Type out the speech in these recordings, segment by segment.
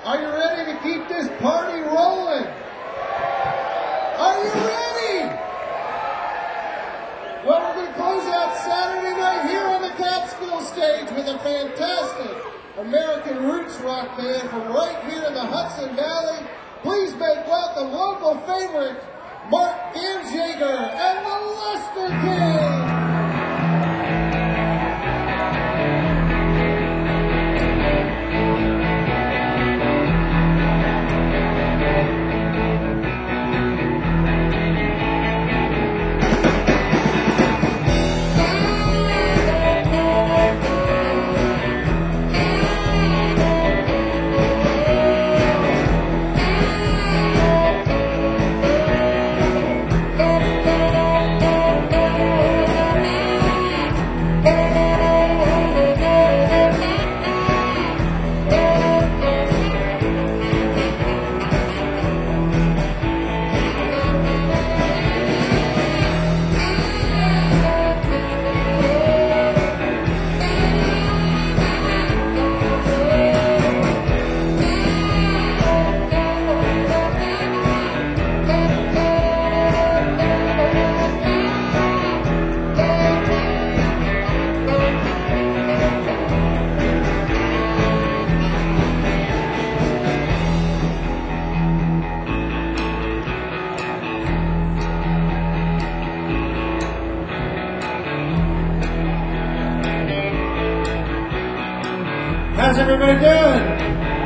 Are you ready to keep this party rolling? Are you ready? Well, we're going to close out Saturday night here on the Catskill stage with a fantastic American roots rock band from right here in the Hudson Valley. Please make welcome local favorite Mark Gamsjager and the Lester King. How's everybody doing?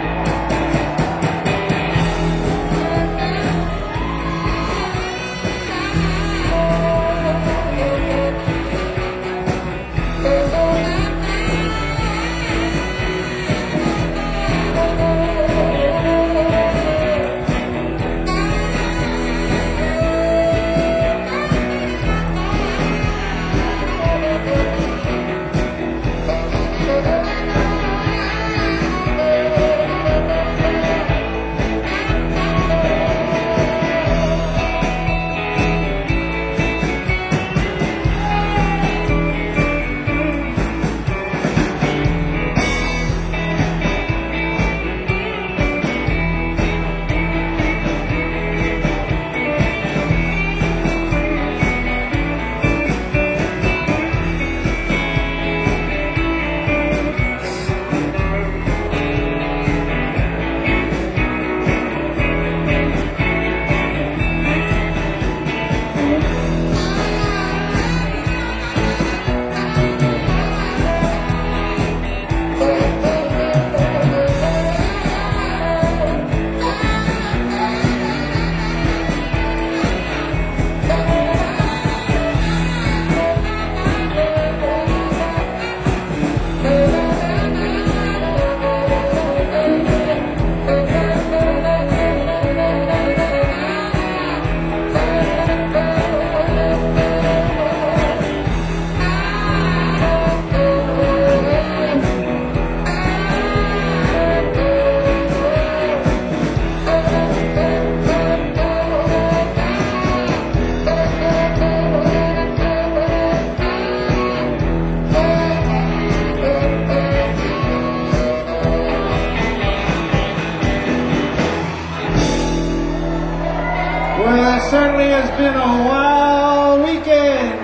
Well, it certainly has been a wild weekend.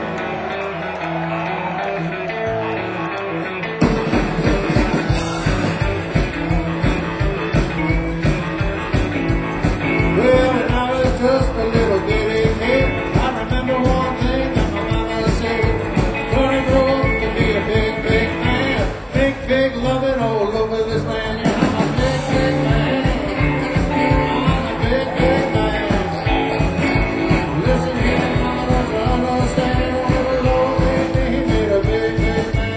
Well, when I was just a little bitty kid, I remember one thing that my mama said. Gonna grow up to be a big, big man. Big, big loving all over this land. Yeah, I'm a big, big man. I'm a big, big man. Listen here, mama, don't you understand? Whatever Lord made me, he made a big, big man.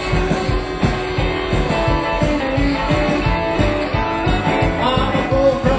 I'm a full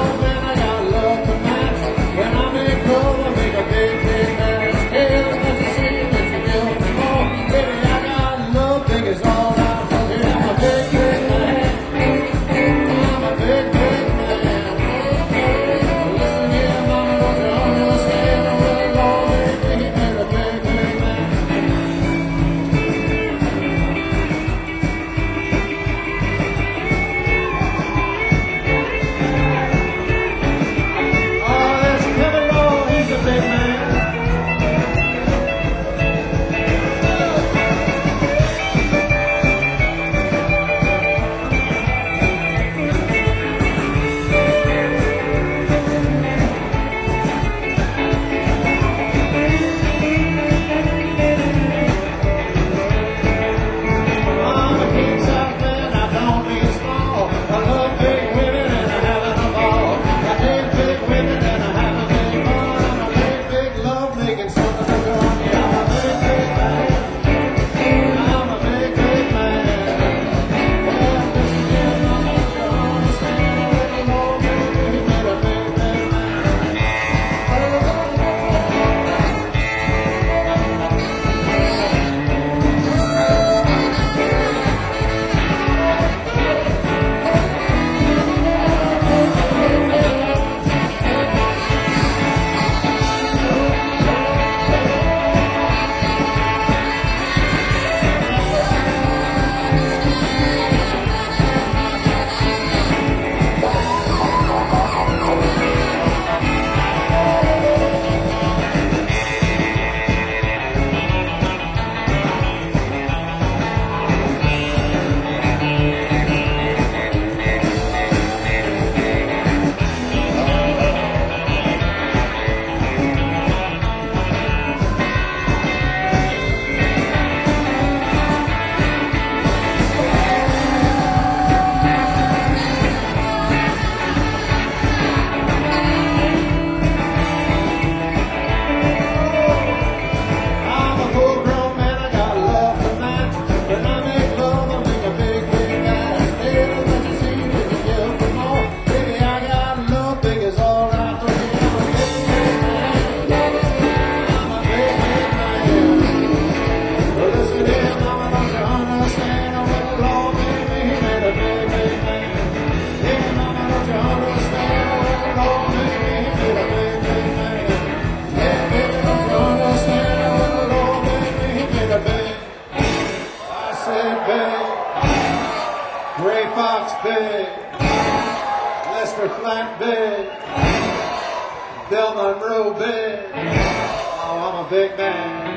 big. Bill Monroe big. Oh, I'm a big man.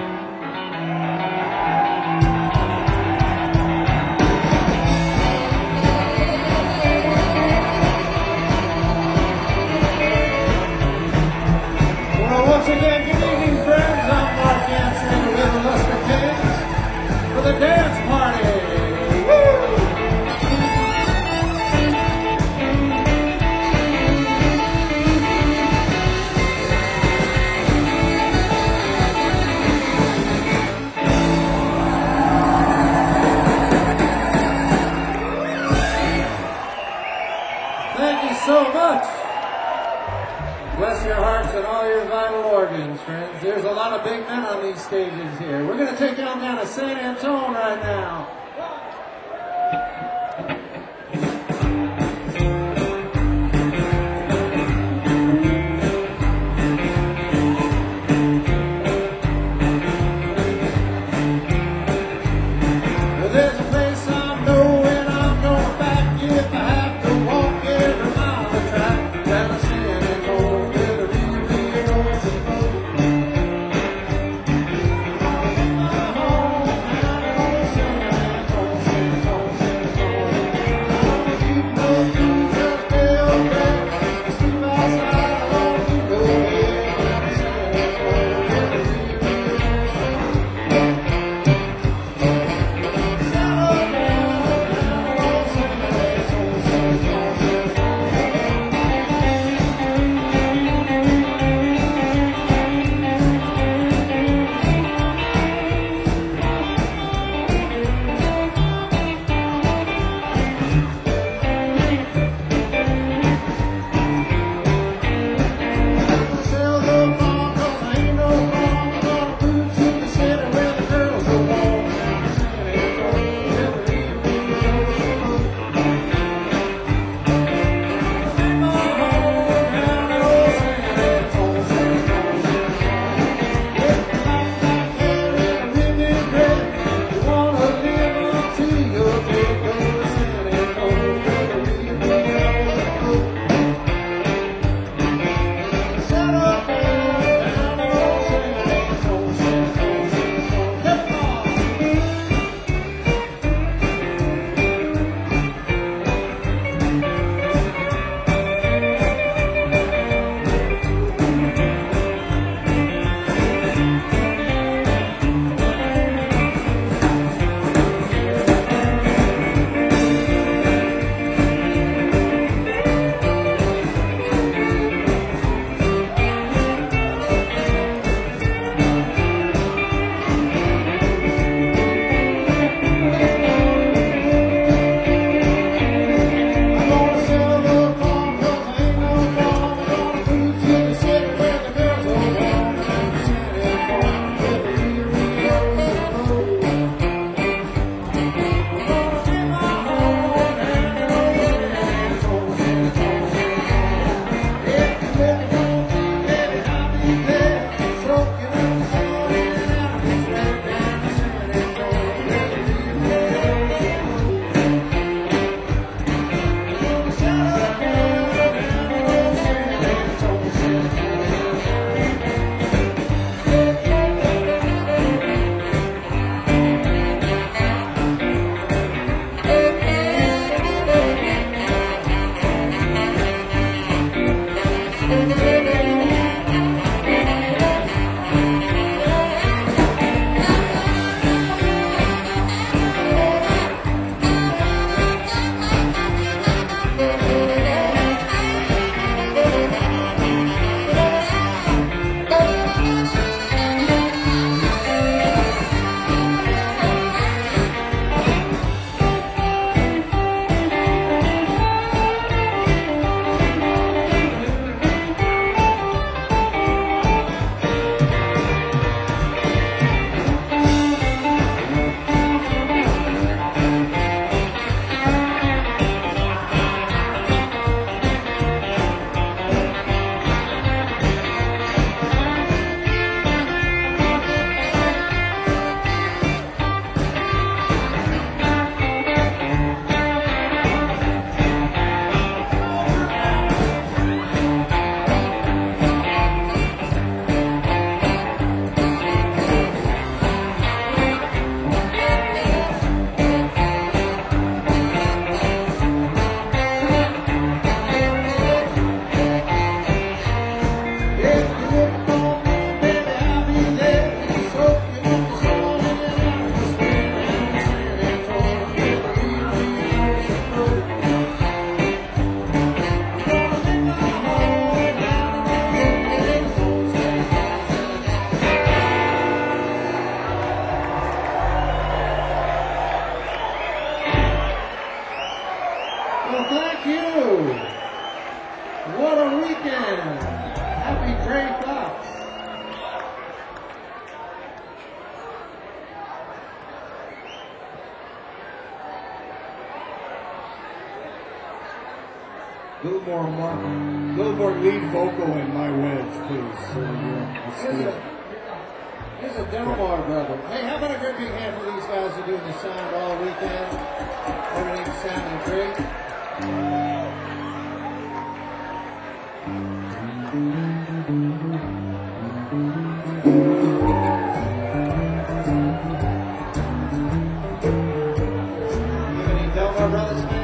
Well, once again, good evening, friends. I'm Mark Hansen with the Luster Kings for the dance party. Woo! Thank you so much. Bless your hearts and all your vital organs, friends. There's a lot of big men on these stages here. We're going to take y'all down to San Antone right now. There's a place I know and I'm going back if I have to walk every mile of the track. Down to San Antone with a real open boat. My home down in old San What a weekend! Happy Gray Fox. Little more lead vocal in my wedge, please. Here's a Delmar brother. Hey, how about a great big hand for these guys who are doing the sound all weekend? Everything's sounding great. You got any Delmar brothers fans?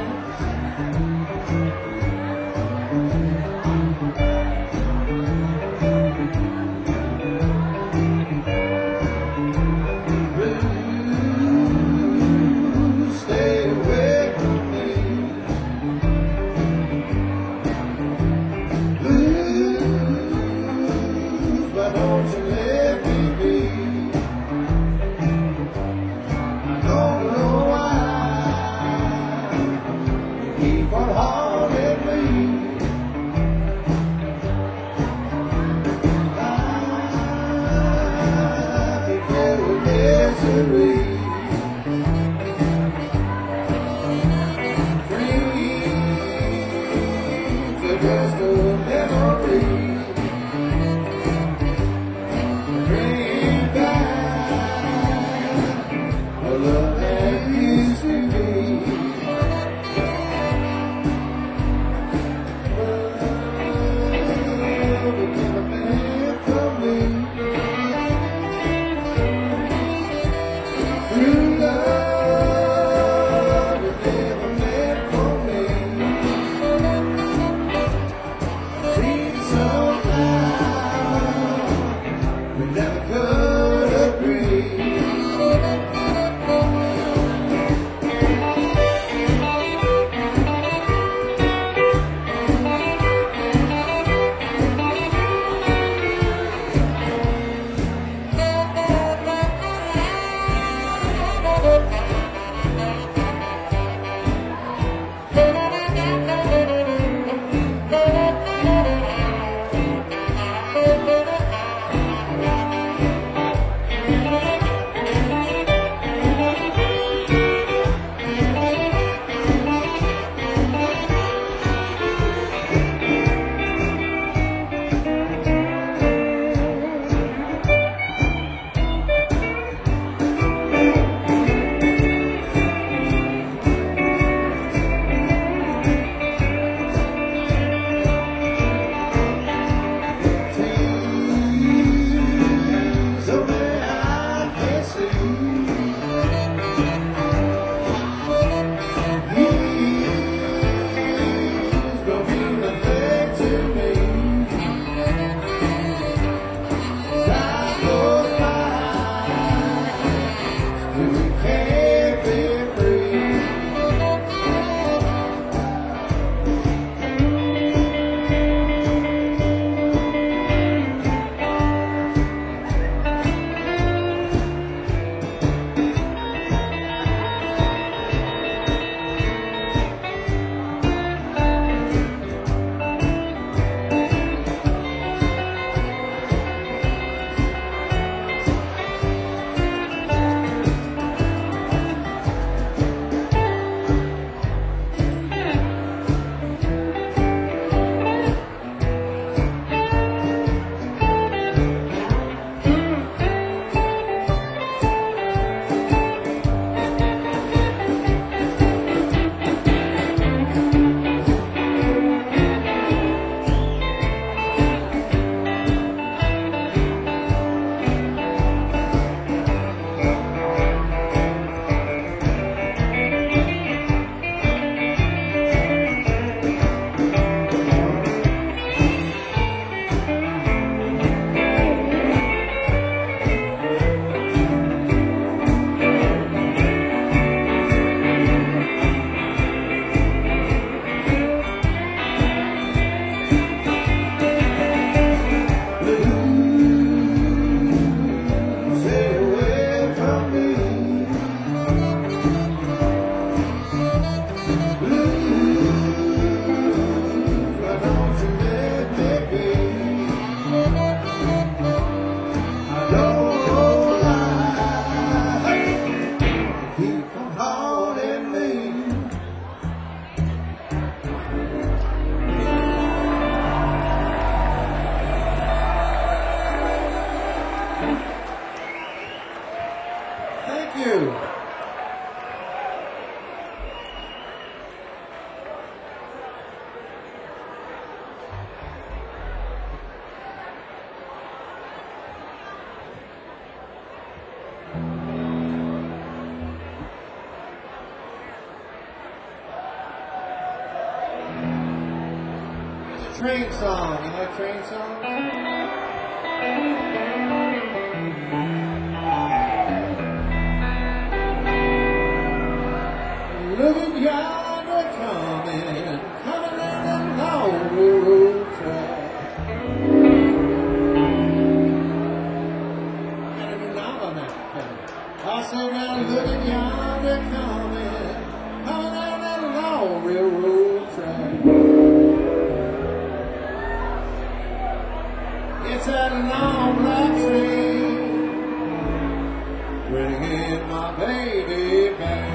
Stay away from me. Blue, train song. You like train songs? Look at yonder coming, coming down the long railroad track. Got a new knob on that. I said, now look at yonder coming, coming down that long railroad track. It's that long black train bringing my baby back.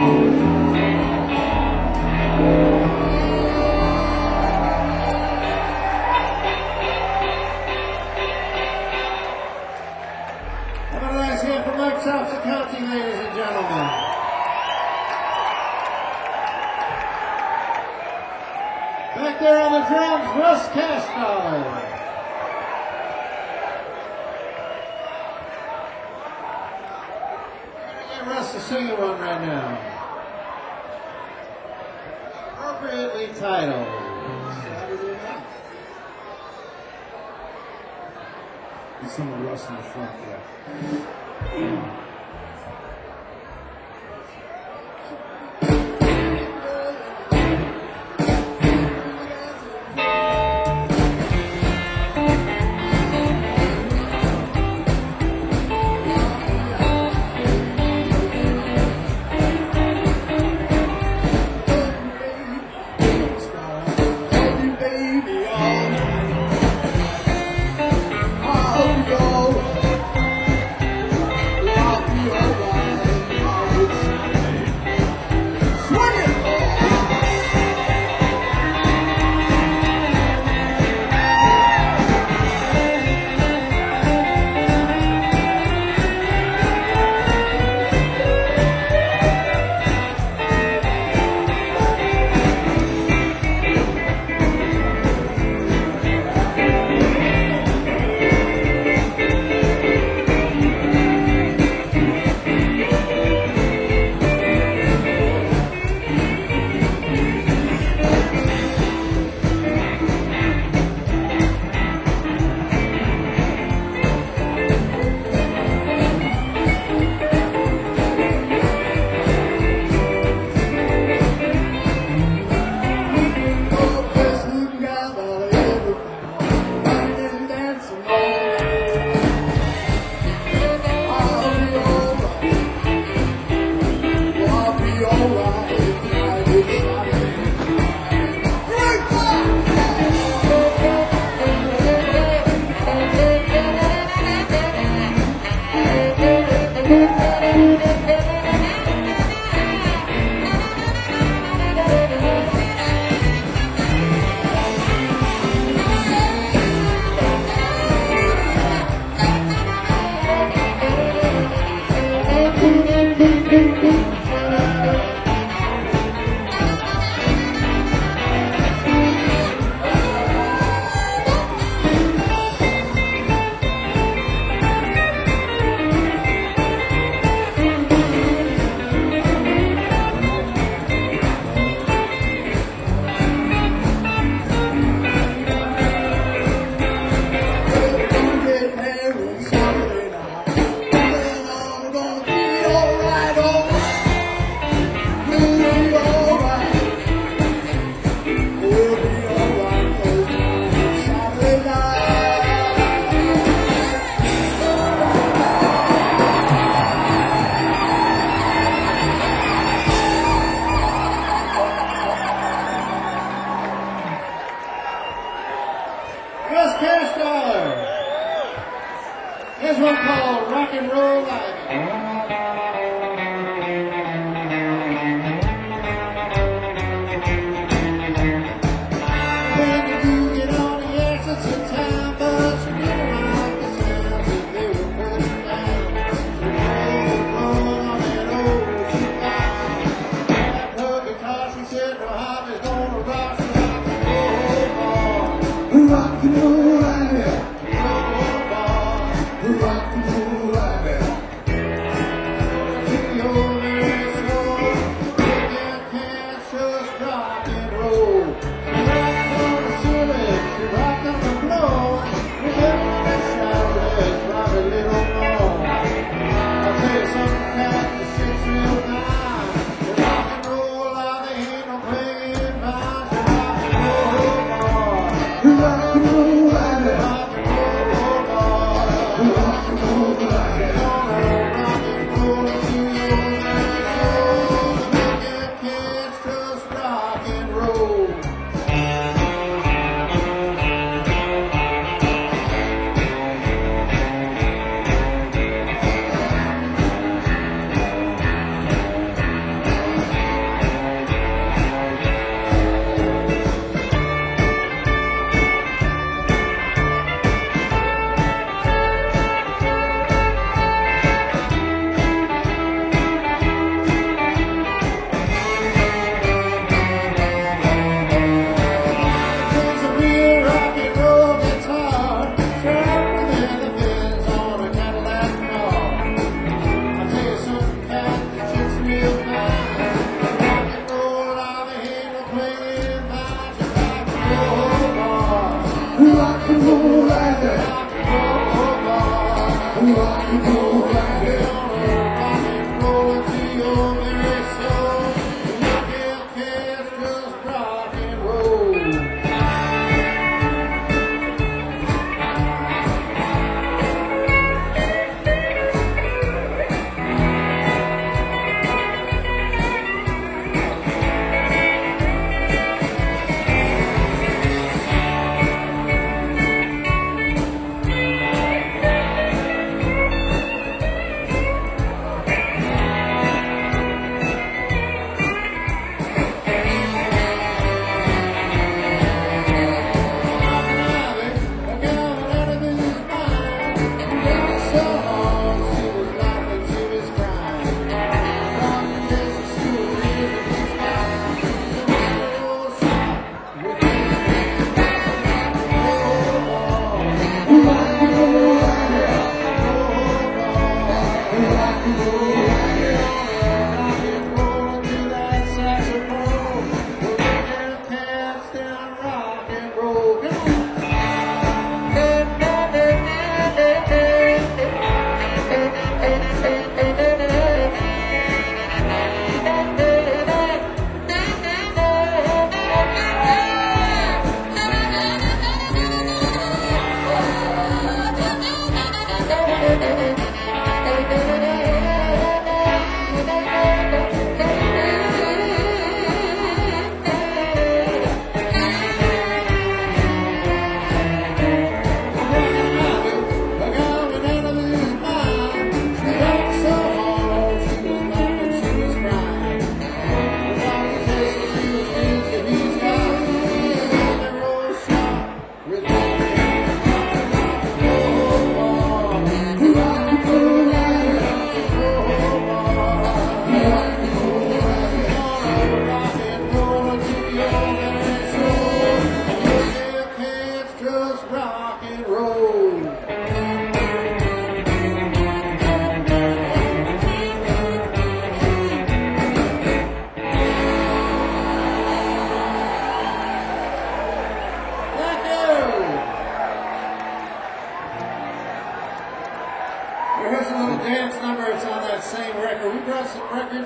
How about a nice hand for Mike Thompson County, ladies and gentlemen? Back there on the drums, Russ Castro. Russ to sing you one right now. Appropriately titled Saturday Night. There's some of Russ in the front there.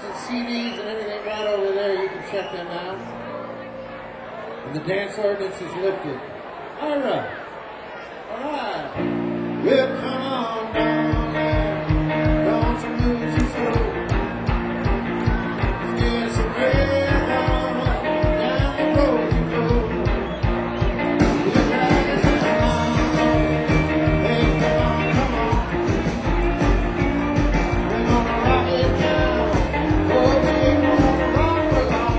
and CDs and everything right over there. You can check them out. And the dance ordinance is lifted. All right. All right. Well, come on down there. Don't you lose your soul. There's a red down the road you go. You're driving down. Hey, come on, come on. We're gonna rock it down. Oh, we're gonna rock along.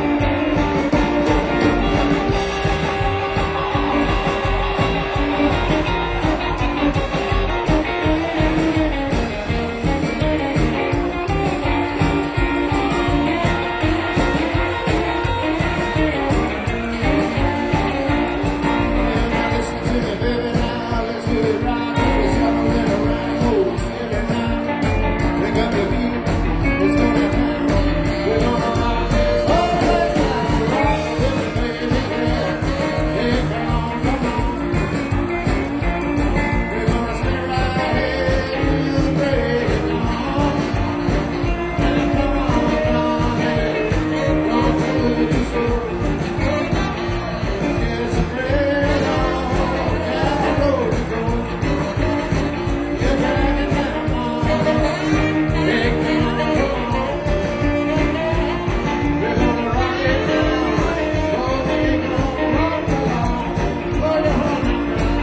Listen to me, baby, now. Let's do it right. Let's have a little round. Oh, spin it round. Pick up your feet. Let's go down. We're gonna rock this whole place down. Rock with me, baby, yeah. Hey, come on, come on. We're gonna stay right here till the break of dawn. And come on, darling, don't you lose your soul. It's a great long down the road to go. You're driving down, hey, come on, come on. We're gonna rock it down. Oh, we're gonna rock along. Oh, you're home now.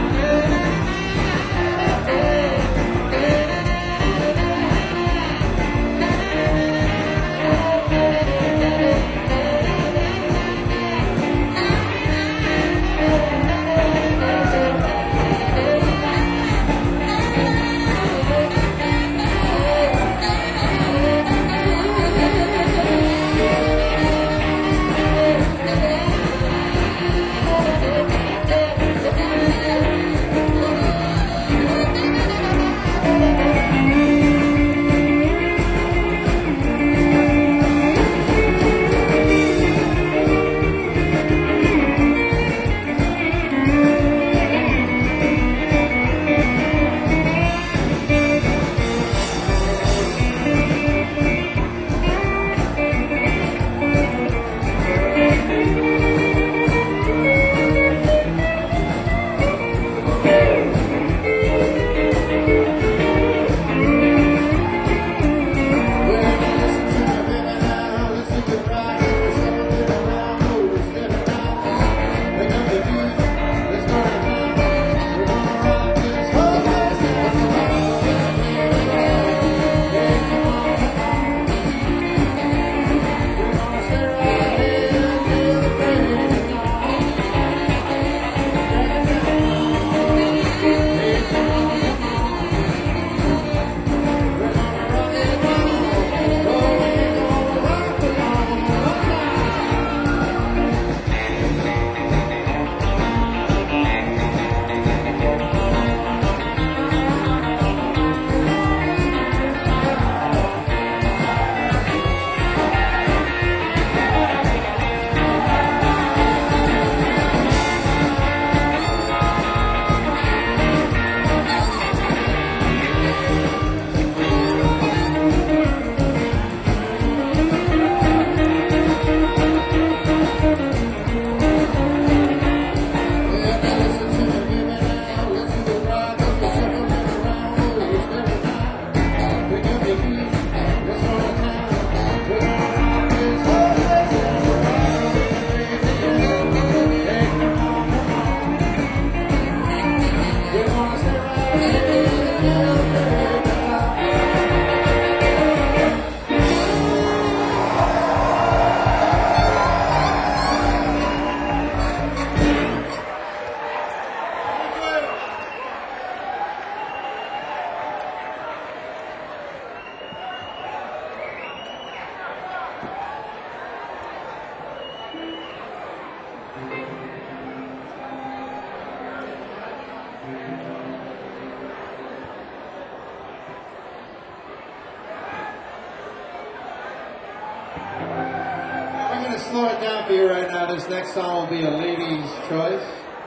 I'm going to slow it down for you right now. This next song will be a lady's choice.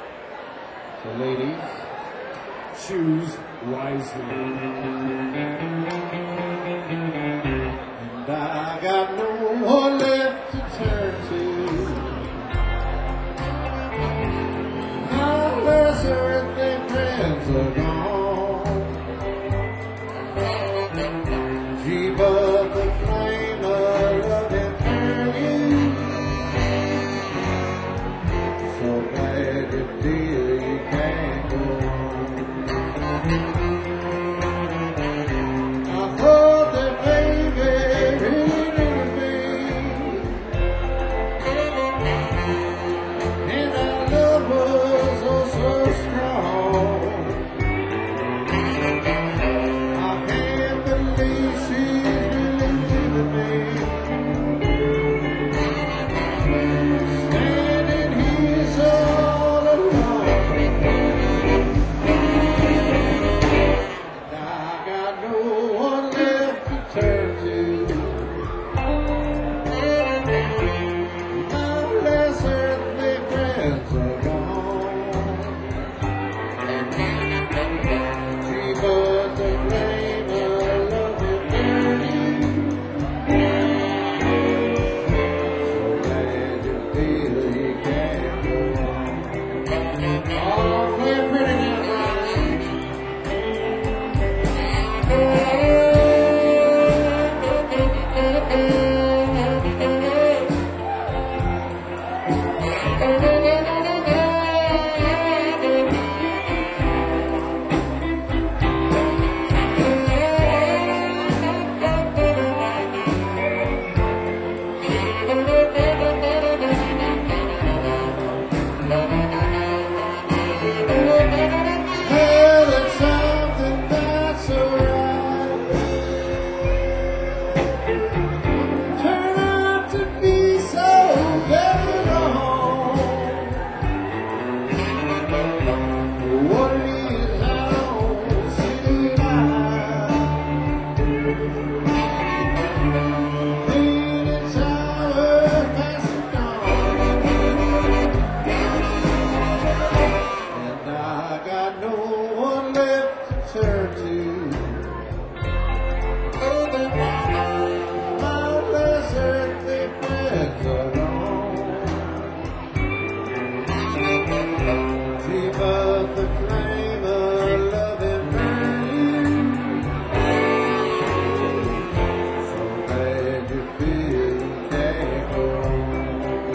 So ladies, Choose wisely. And I got no one left to turn to. My last earthly friends are gone. Gee, but the flame of loving burning. So glad you feel you can't go on. I thought that baby really needed me, and our love was oh so strong. I can't believe she's really leaving me, standing here so all alone. And I got no one left to turn to. My last earthly friends are gone. Gee, but the flame of love is burning. So glad you feel you can't go on. Oh, play it pretty now, Brian. Well, it's something that's alright. Turn out to be so very wrong. What it is, I don't see why. It's hours past dawn, and I got no one left to turn to. My last earthly friends are gone. Gee, but the flame of loving burning. So glad you feel you can't go on.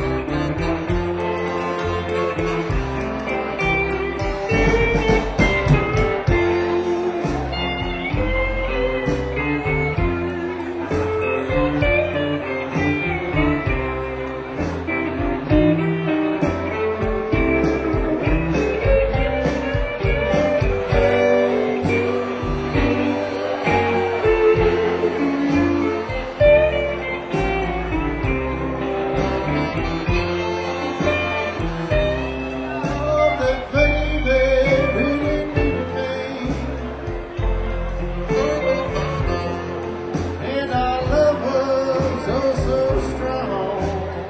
Oh, that baby really needed me, and our love was oh so strong.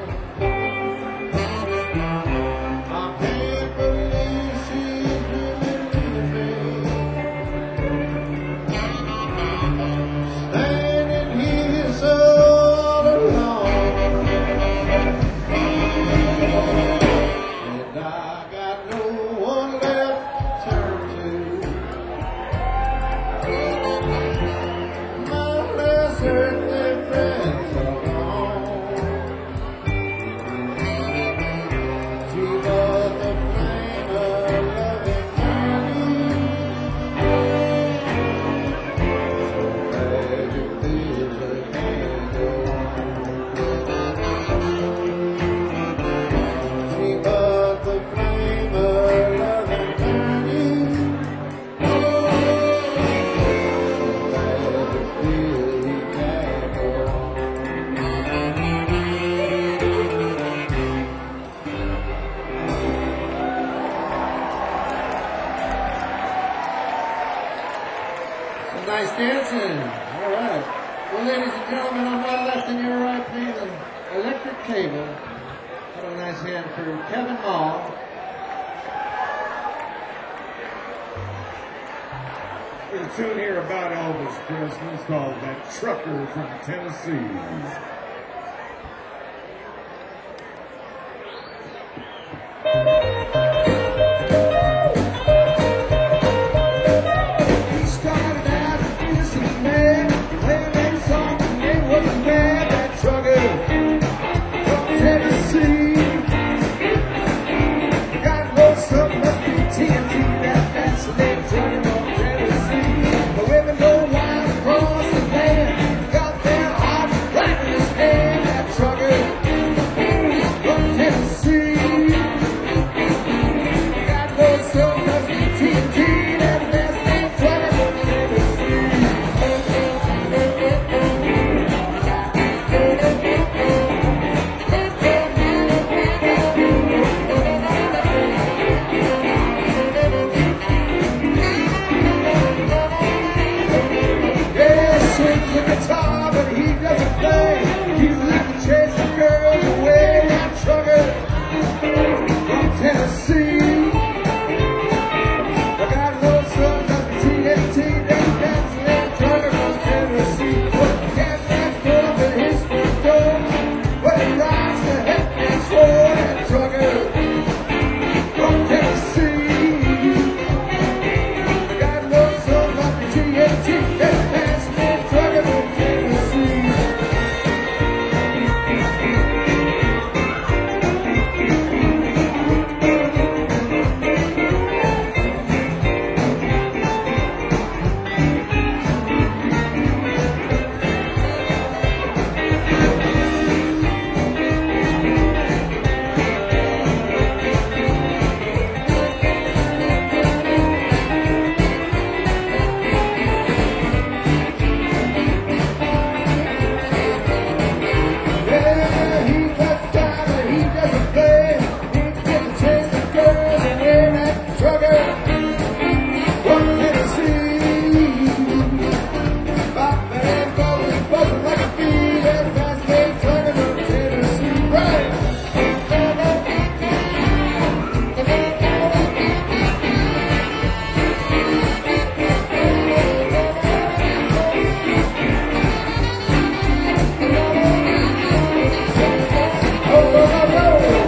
I can't believe she's really leaving me, standing here so all alone. And I got no one left to turn to. My last earthly friends are gone. Gee, but the flame of loving burning. So glad you feel you can't go on. Gee, but the flame of loving burning. So glad you feel you can't go on. Some nice dancing. All right. Well, ladies and gentlemen, on my left and your right, please, an electric table. Have a nice hand for Kevin Mall. a tune here about Elvis Presley. It's called That Trucker from Tennessee. He started out as a businessman, playing that song, and it was a man, that trucker from Tennessee. God knows something must be TNT, that's the name trucker from Tennessee. The women go wild across the land, got their hearts right in his hand, that trucker from Tennessee. God knows something must be TNT, that's the name trucker from Tennessee. Yeah, sings the guitar, but he doesn't play. He's like chasing girls away, that trucker from Tennessee. I got no son, that's the TNT, that's the trucker from Tennessee. What cat that's up in his front door, when he rides the head that's for that trucker from Tennessee. God knows something about the TNT, that's the trucker from Tennessee. Yeah, he cuts down and he doesn't play. He gets chase the girls and wear that trucker from Tennessee. Bop and bubbling, buzzing like a bee. That fast-paced trucker from Tennessee, right? Oh, oh, oh, oh.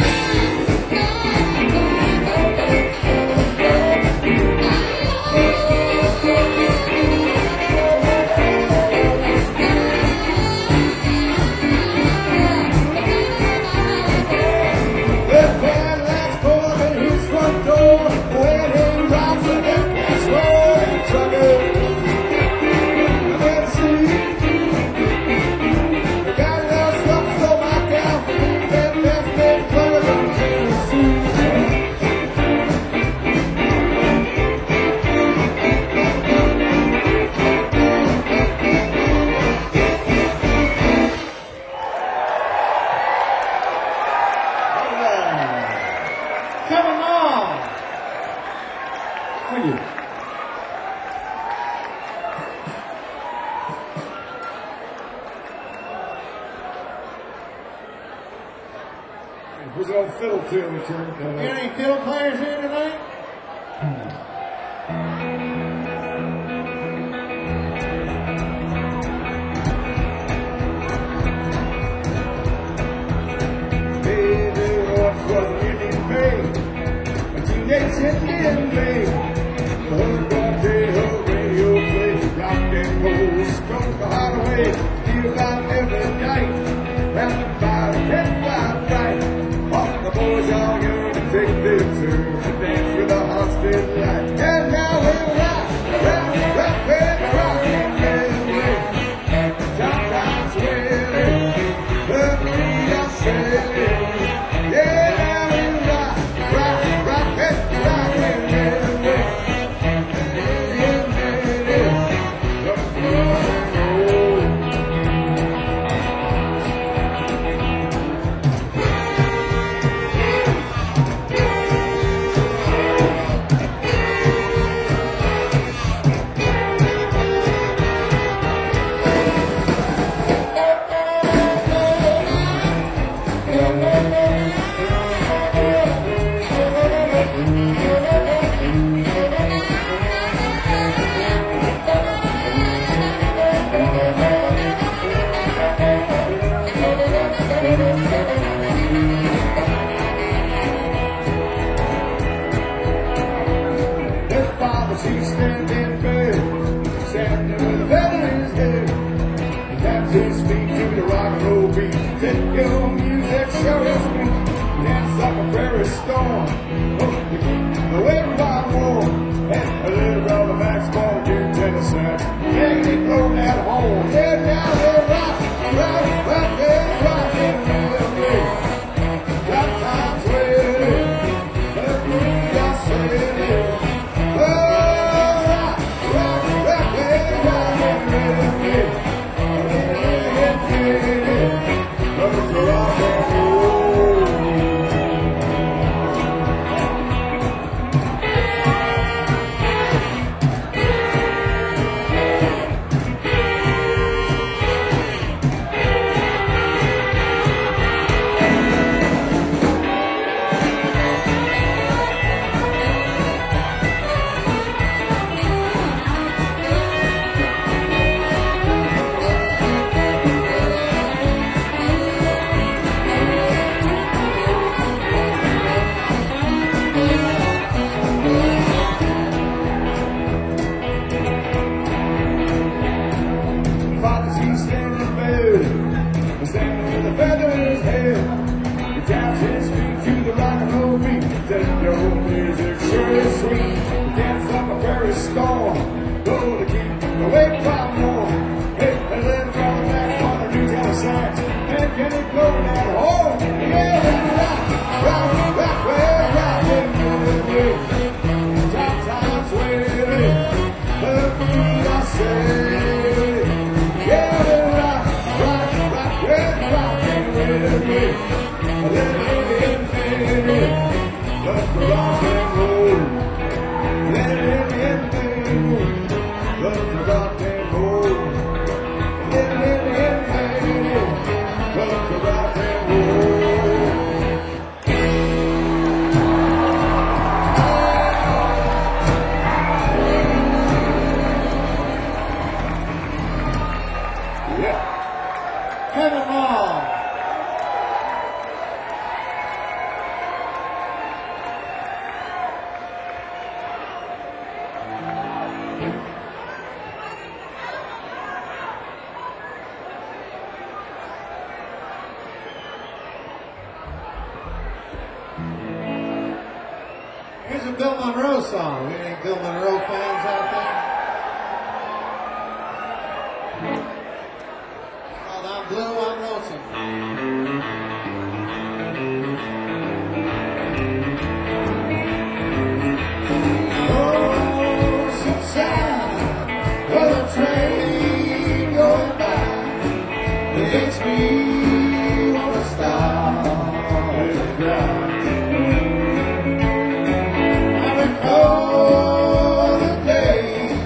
That bad last pull in his front door when he rides the head gas rolling trucker. I can see the guy loves something so my gal for me. That's been trucker from Tennessee. All right. Coming on. Thank you. Where's the old fiddle tune? Any fiddle players here tonight? Hey, there once was an Indian maid, a teenage Indian maid. Her birthday, her radio plays rock and roll, strung the heart away, beat about every night. Everybody can find right. All the boys all yearn to take their turn to dance with a hostage light. And now we'll rock, rock, rock, and rock and roll. Sometimes winning, the feet are sailing. Yeah, now we'll rock, rock, rock, and rock and roll. beat. That your music sure is sweet. Dance like a prairie storm. Oh, you keep the wind by war. And a little brother Max Ball, you Tennessee. Yeah, they blow that horn. Yeah, now they rock, rock, rock, yeah, rock, yeah, yeah. Got times waiting, but we got sailing. Oh, rock, rock, rock, yeah, rock, yeah, yeah. Love to rock and roll. Father's he's standing in bed, standing with a feather in his hair. He taps his feet to the rock and roll beat. That your music sure is sweet. He dance like a prairie storm, go to keep away from more. Hey, and then from that on a new kind of sax, and can it blow that horn? Yeah, rock, rock, rock, well, rock, yeah. Top times waiting, but we are sailing. Yeah, rock, rock, rock, yeah, rock, and waiting. Let the rock and roll. Let the rock and roll. Let the rock and roll. Yeah. Kevin Hall. Here's a Bill Monroe song. Any Bill Monroe fans out there? It's called I'm Blue, I'm Lonesome. Oh, subside, well, the train going by. It makes me wanna stop and cry. I recall the days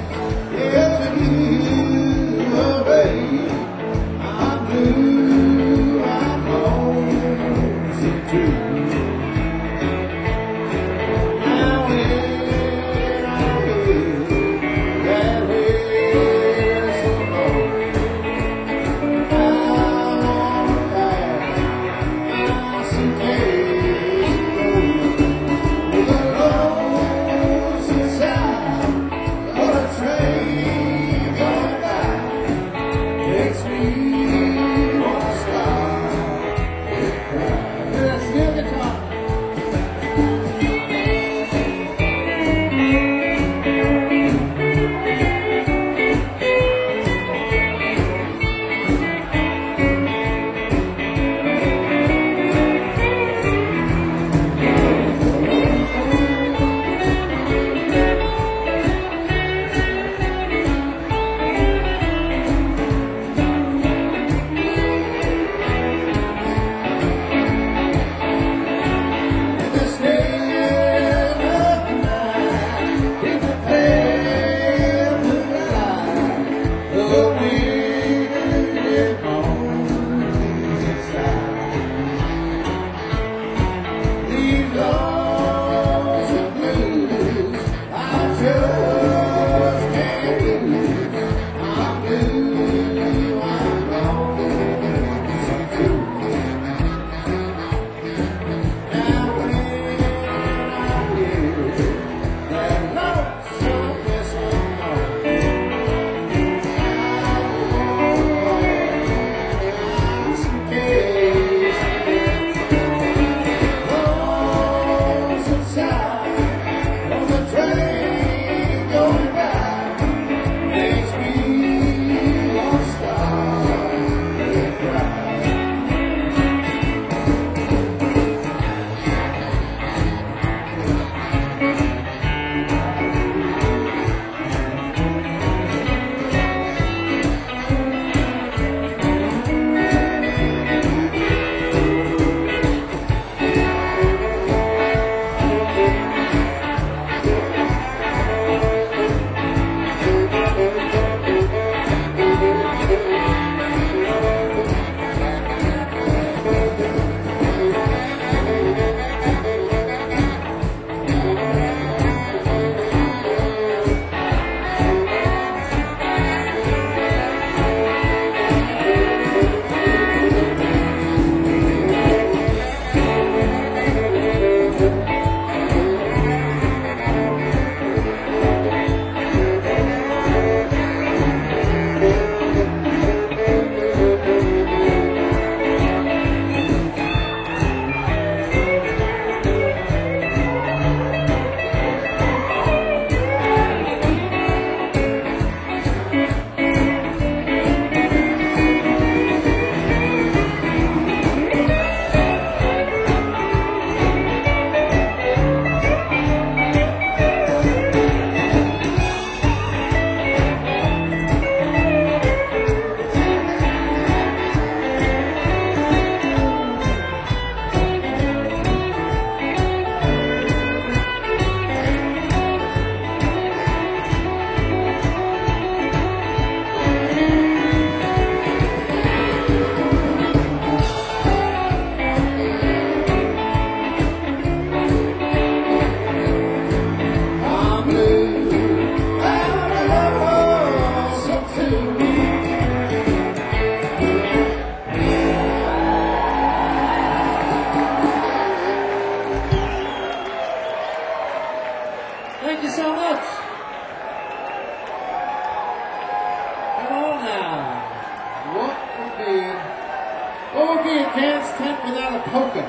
What would be a dance tent without a polka?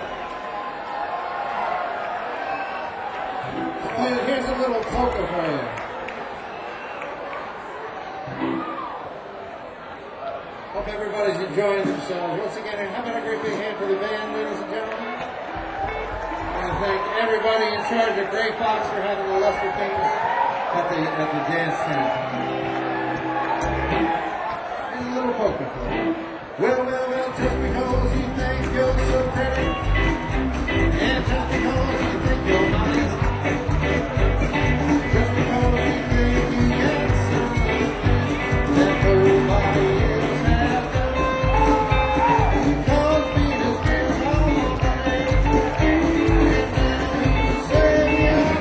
Here's a little polka for you. Hope everybody's enjoying themselves. Once again, how about a great big hand for the band, ladies and gentlemen? I want to thank everybody in charge of Gray Fox for having the luster things at the dance tent. Here's a little polka for you. Well, well, well, just because you think you're so pretty, and just because you think you're naughty, just because you think you got something that nobody else has done, you cause me to spend all my money, and now you say you're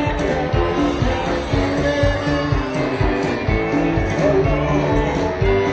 alone.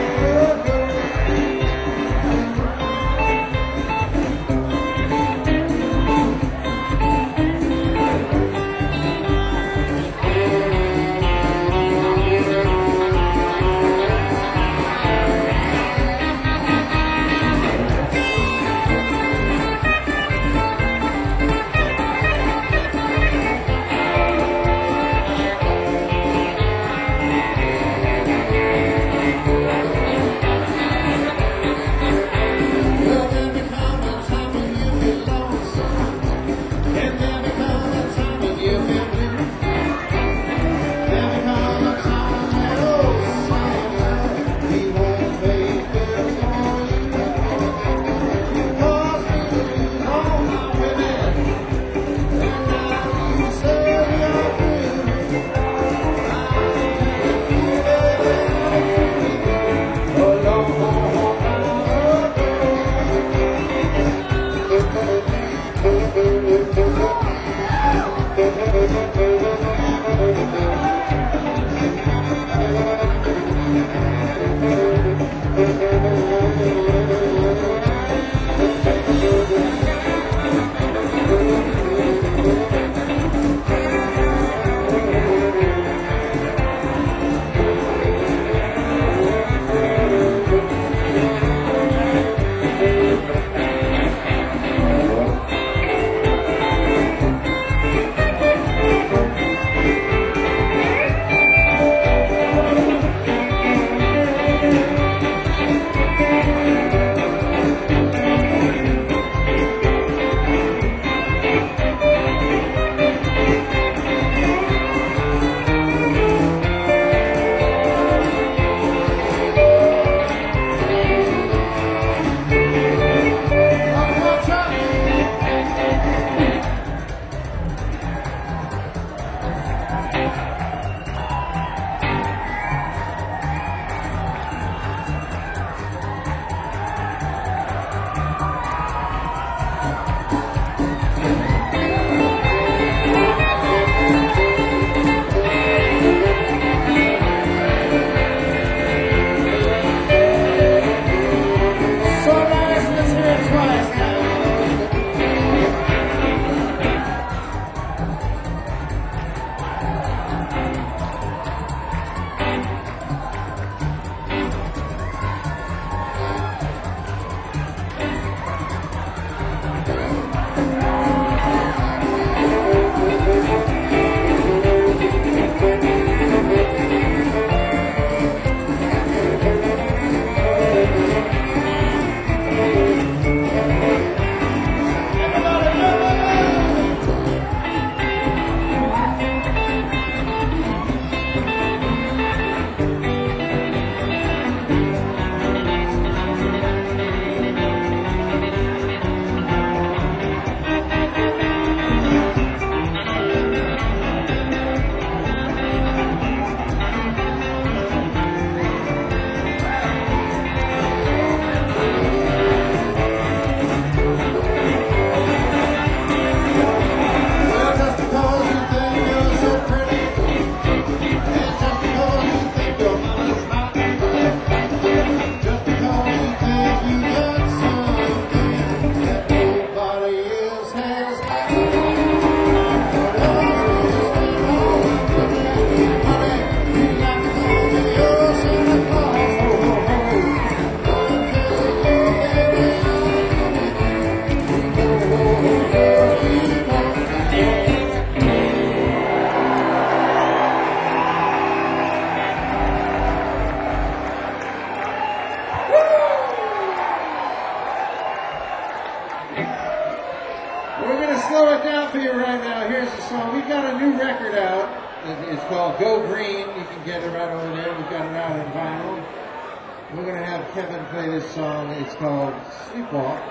We're going to slow it down for you right now. Here's the song. We've got a new record out. It's called Go Green. You can get it right over there. We've got it out in vinyl. We're going to have Kevin play this song. It's called Sleepwalk.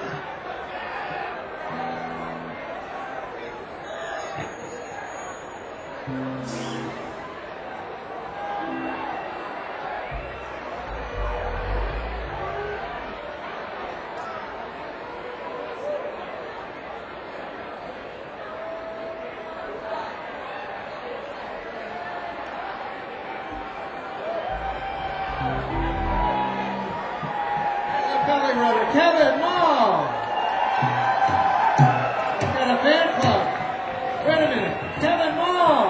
Belly rubber, Kevin Mall. We've got a fan club. Wait a minute, Kevin Mall.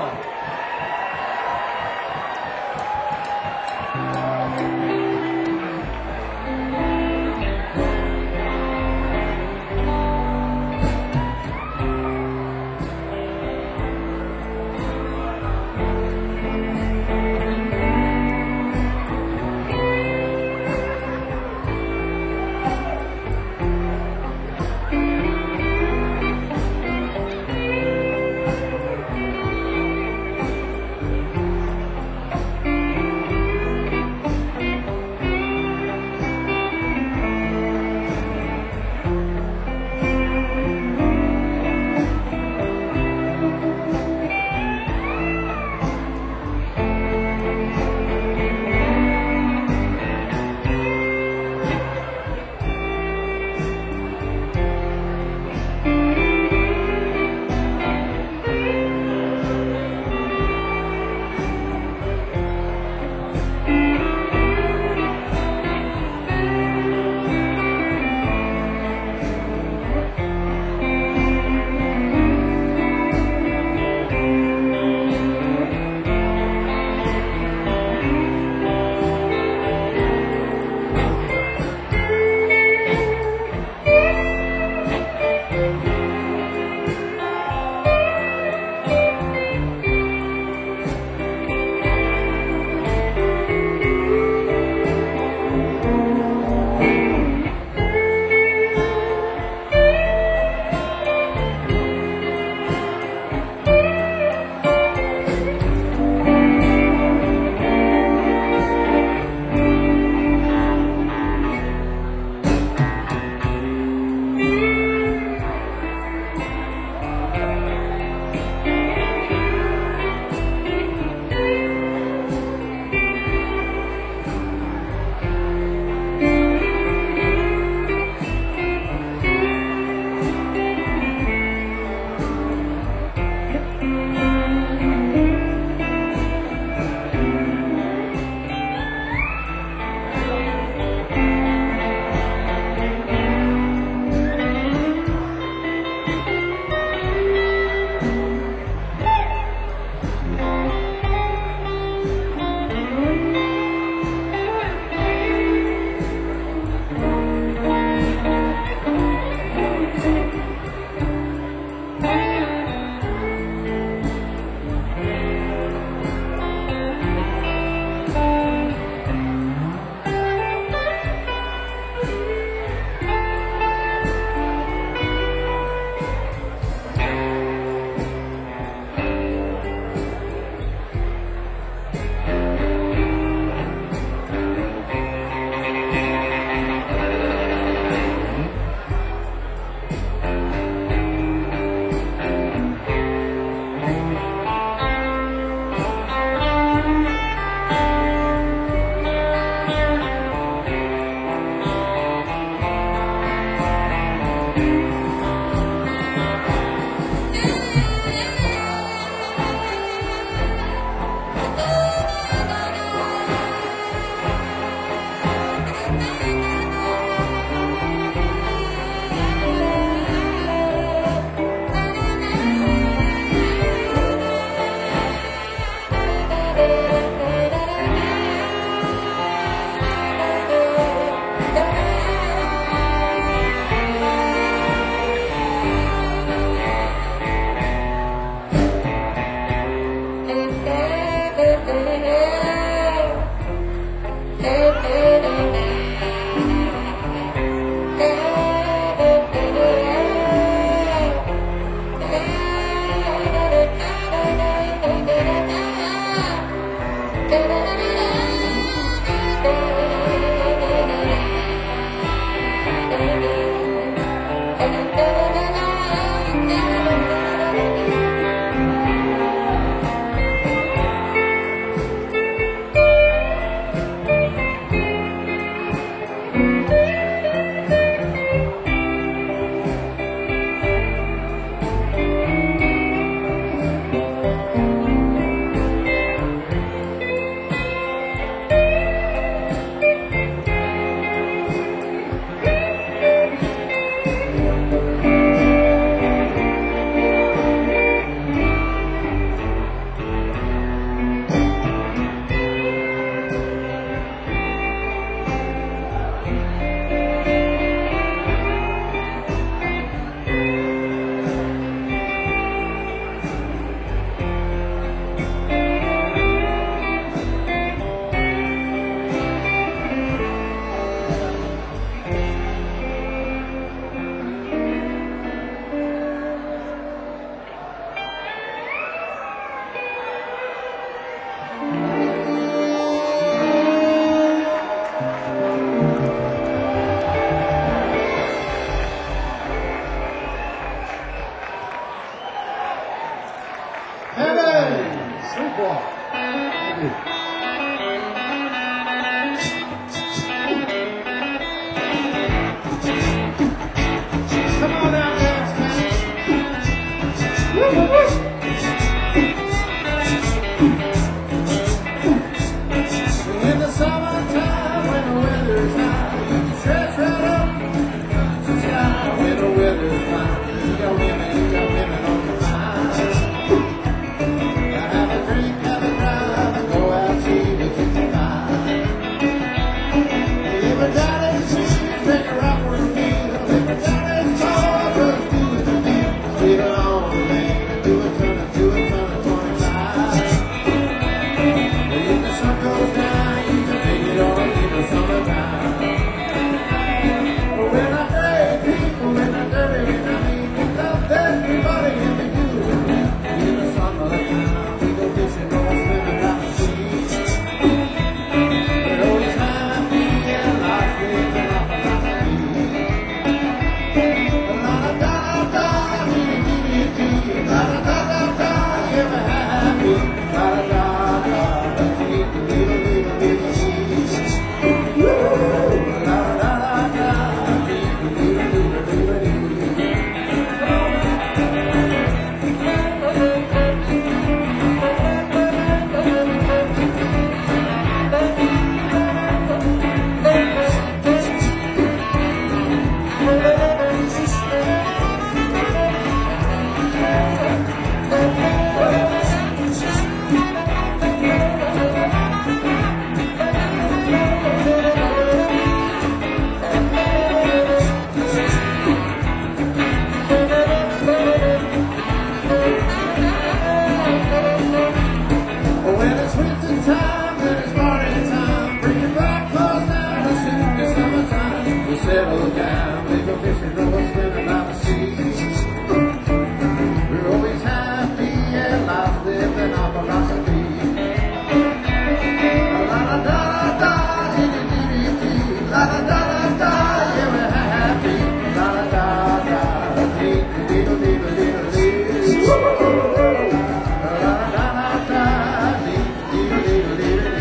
settle down, we go fishing or swimming by the sea. We're always happy and life living our philosophy. La da da da, dee dee dee dee, la da da da, yeah we're happy. La da da da, dee dee dee dee dee dee. La da da da, dee dee dee dee dee.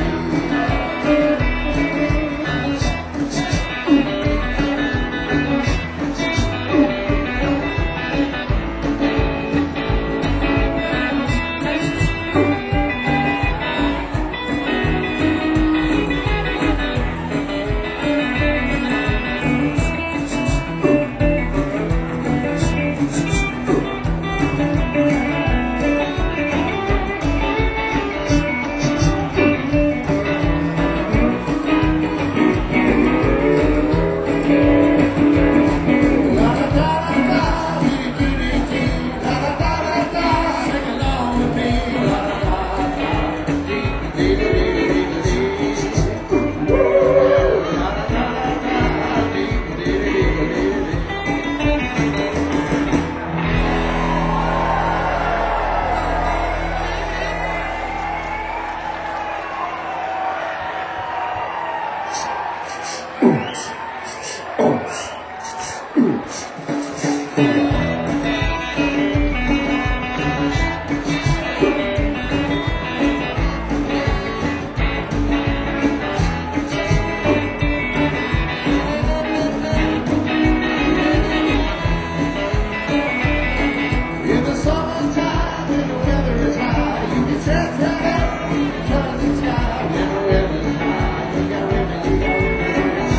In the summertime, when the weather is high, you can stretch right out and touch the sky. When the weather is high, you got women, you got women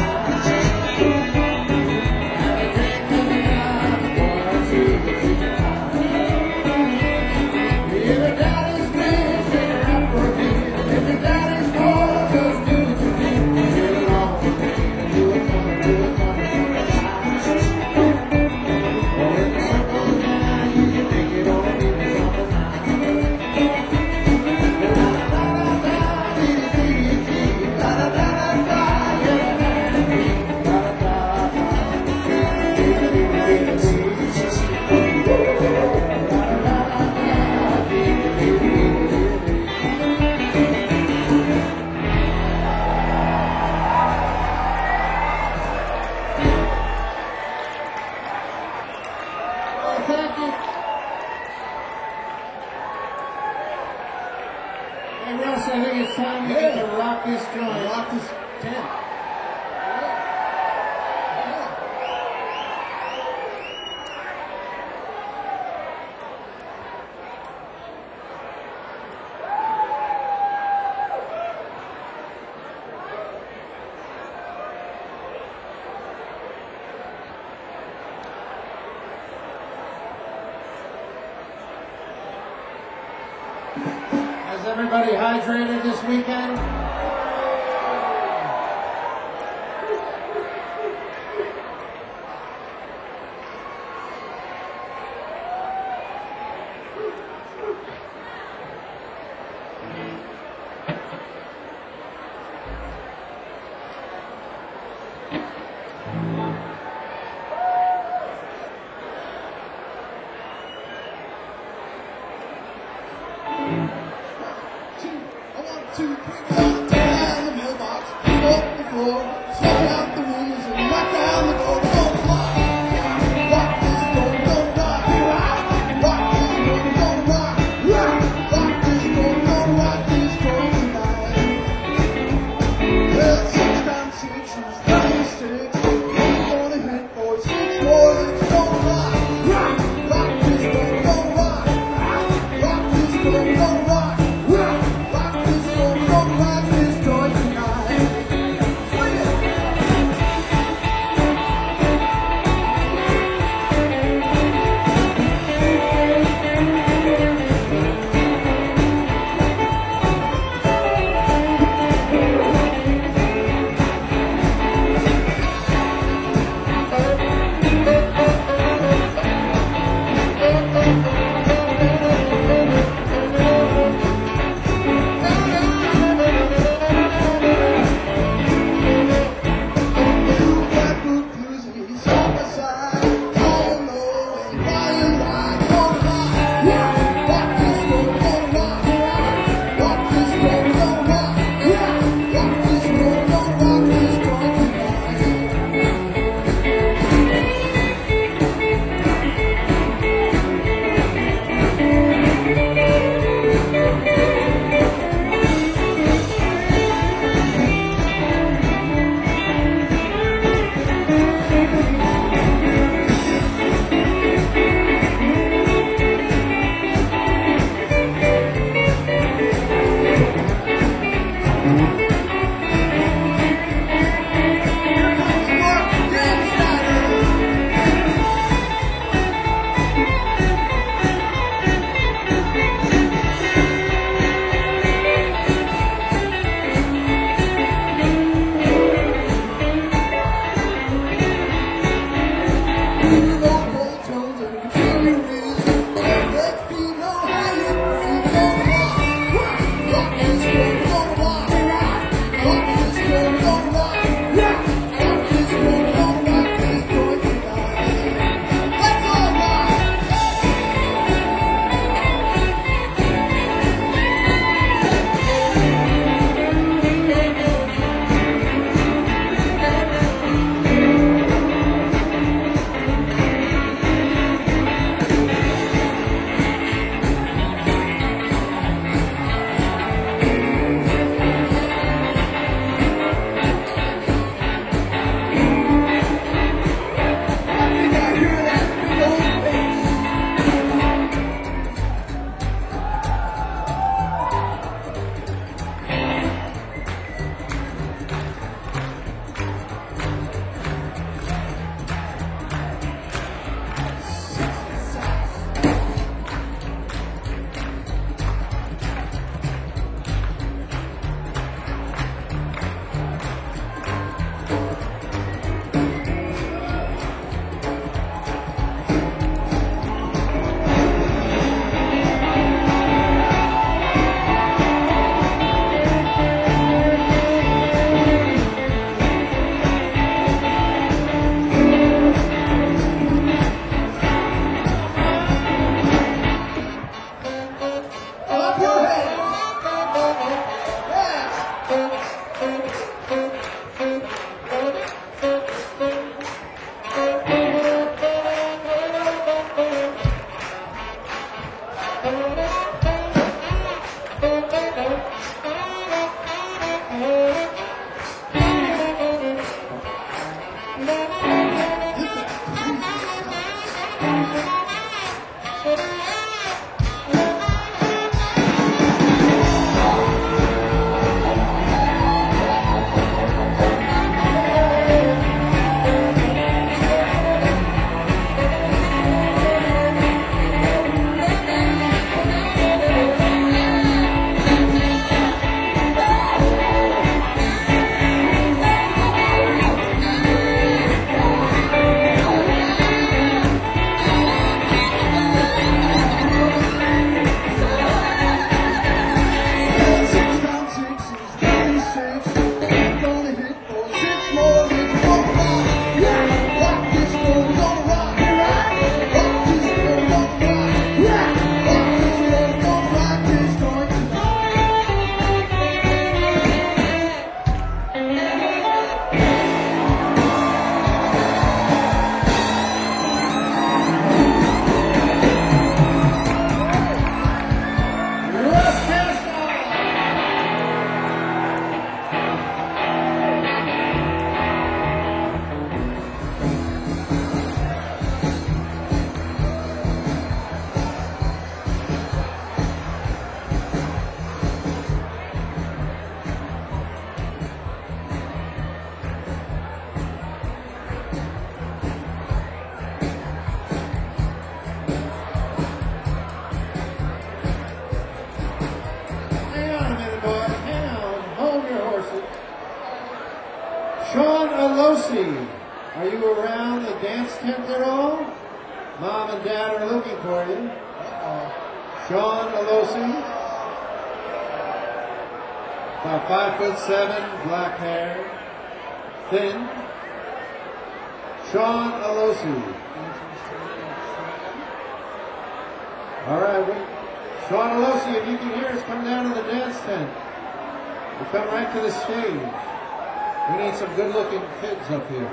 and a drink in the night, one or two, but you can hide. If your daddy's rich, take her out for a beer. If your daddy's poor, just do what you need. Get along with me and do it for me, do it for me, for me. Oh, when the sun goes down, you can think it all need me something now. Thank you. Hey Russ, I think it's time to get to rock this joint. Rock this tent. Has everybody hydrated this weekend? Two, 1, 2, 3, 4. Alosi, are you around the dance tent at all? Mom and Dad are looking for you. Sean Alosi, about 5'7", black hair, thin. Sean Alosi. All right, Sean Alosi, if you can hear us, come down to the dance tent. You come right to the stage. We need some good-looking kids up here.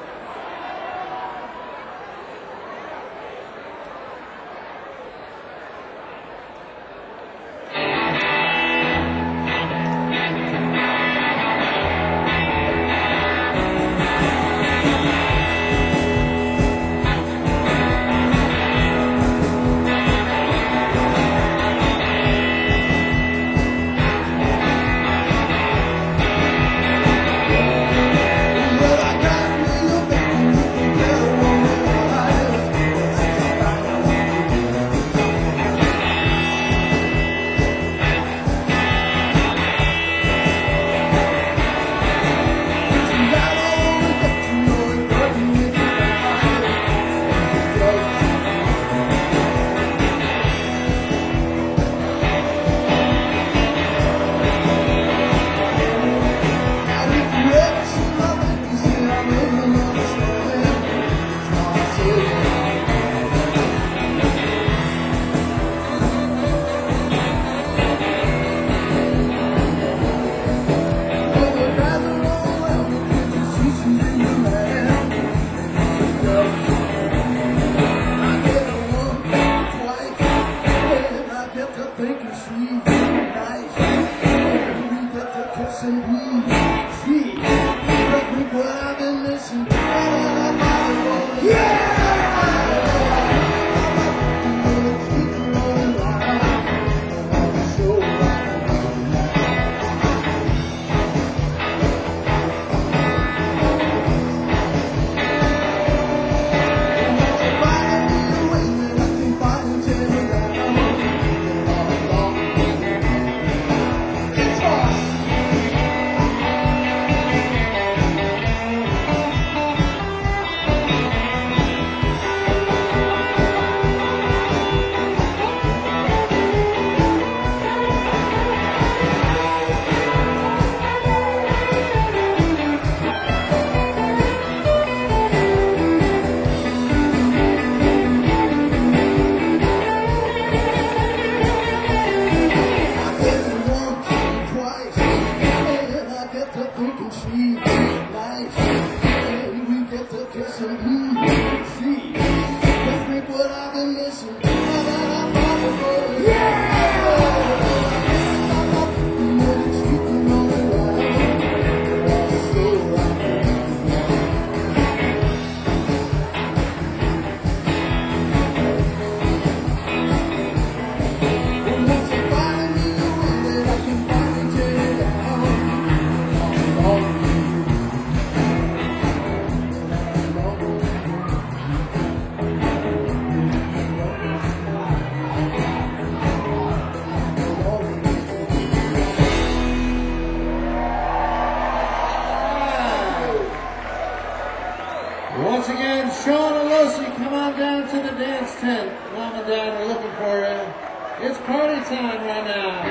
Once again, Sean Alosi, come on down to the dance tent. Mom and Dad are looking for you. It's party time right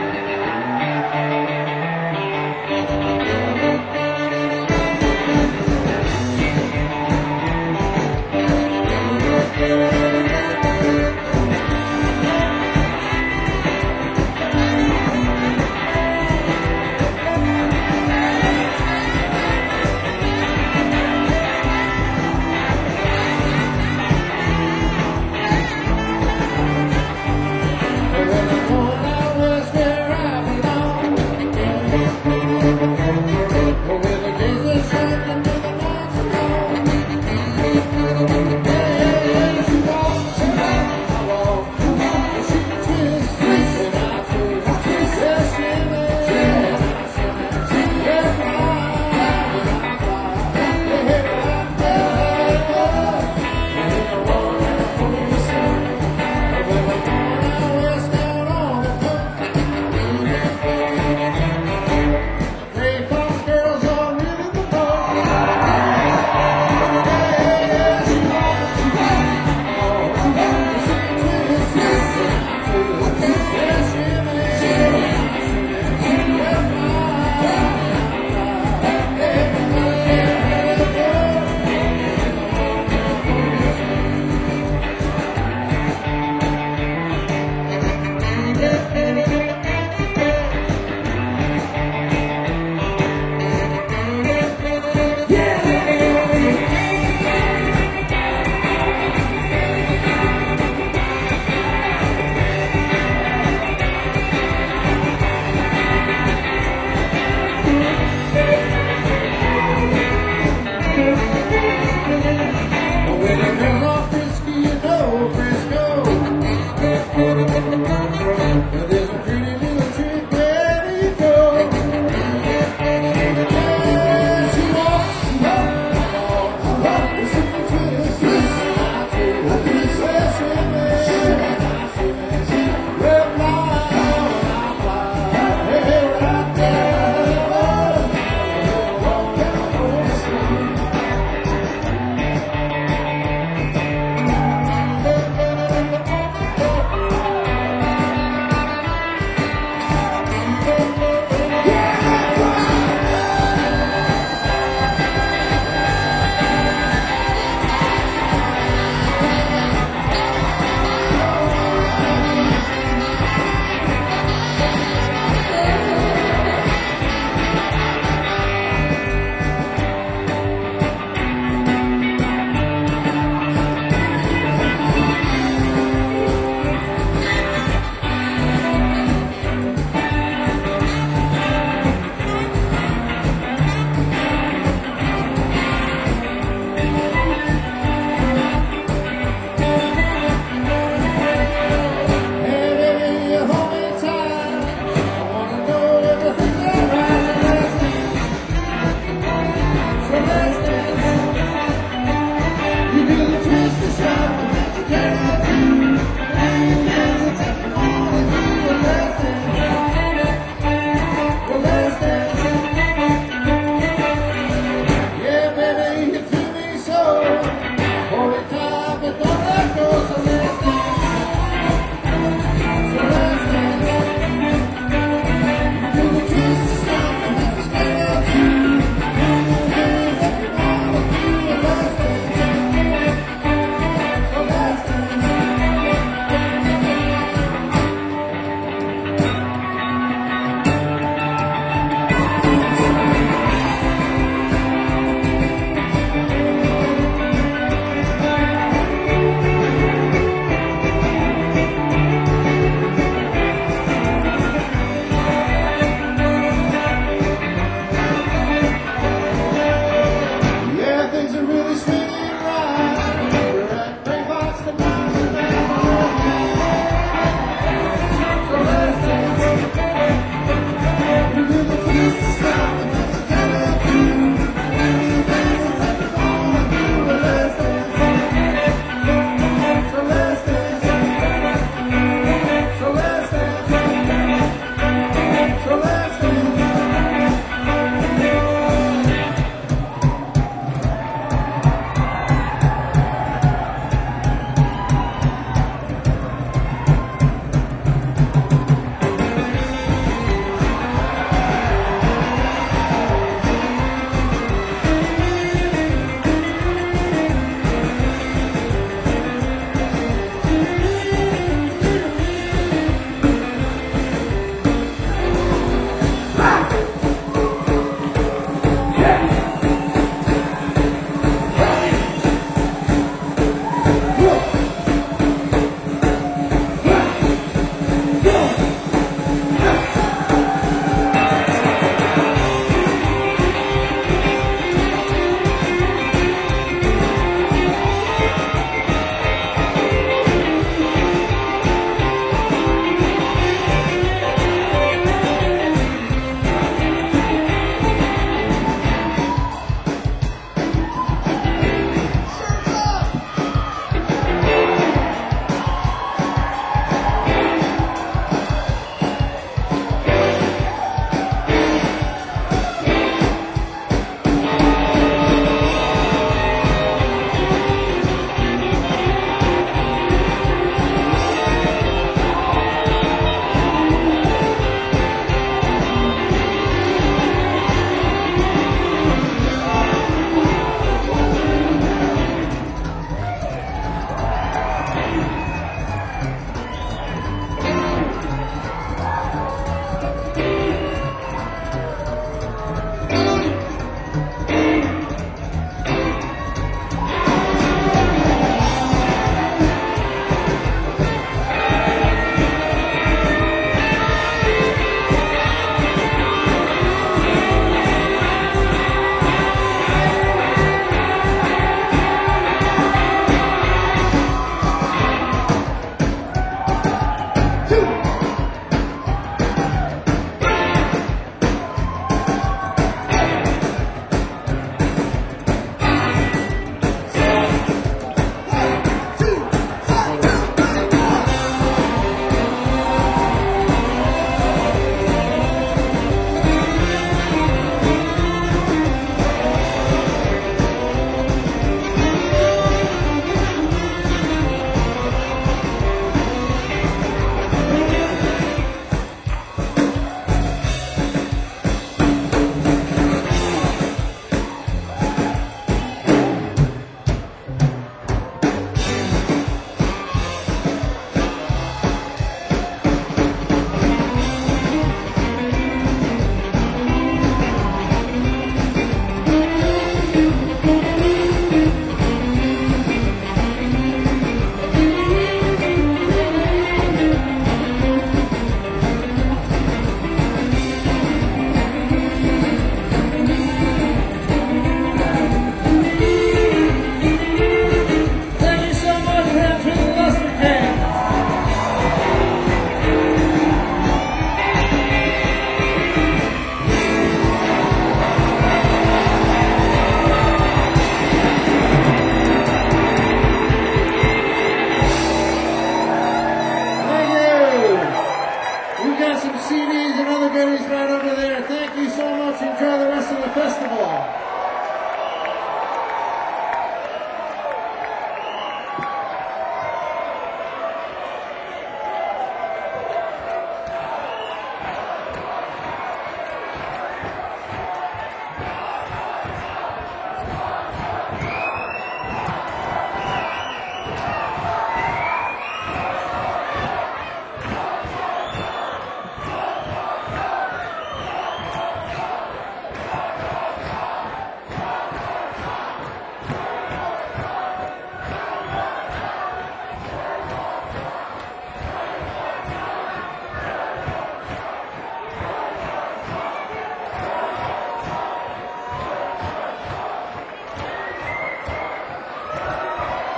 now. When I was where I belong,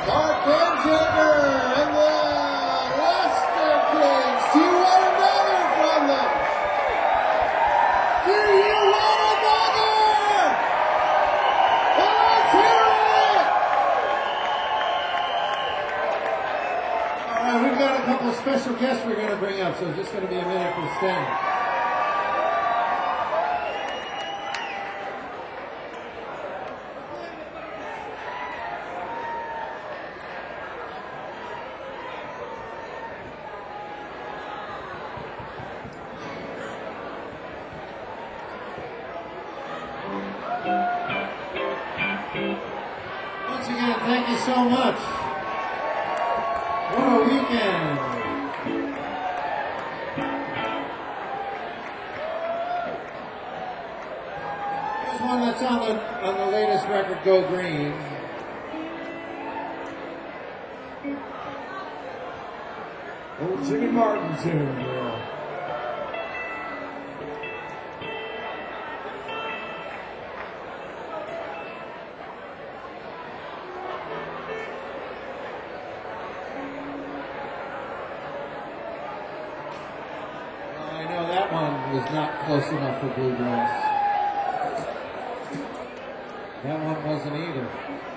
Mark Benjager and the Lester Kings. Do you want another from them? Do you want another? Well, let's hear it! All right, we've got a couple of special guests we're going to bring up, so it's just going to be a minute for Stan. Once again, thank you so much. What a weekend. Here's one that's on the latest record, Go Green. Old Jimmy Martin tune, yeah. I know that one was not close enough for bluegrass. That one wasn't either.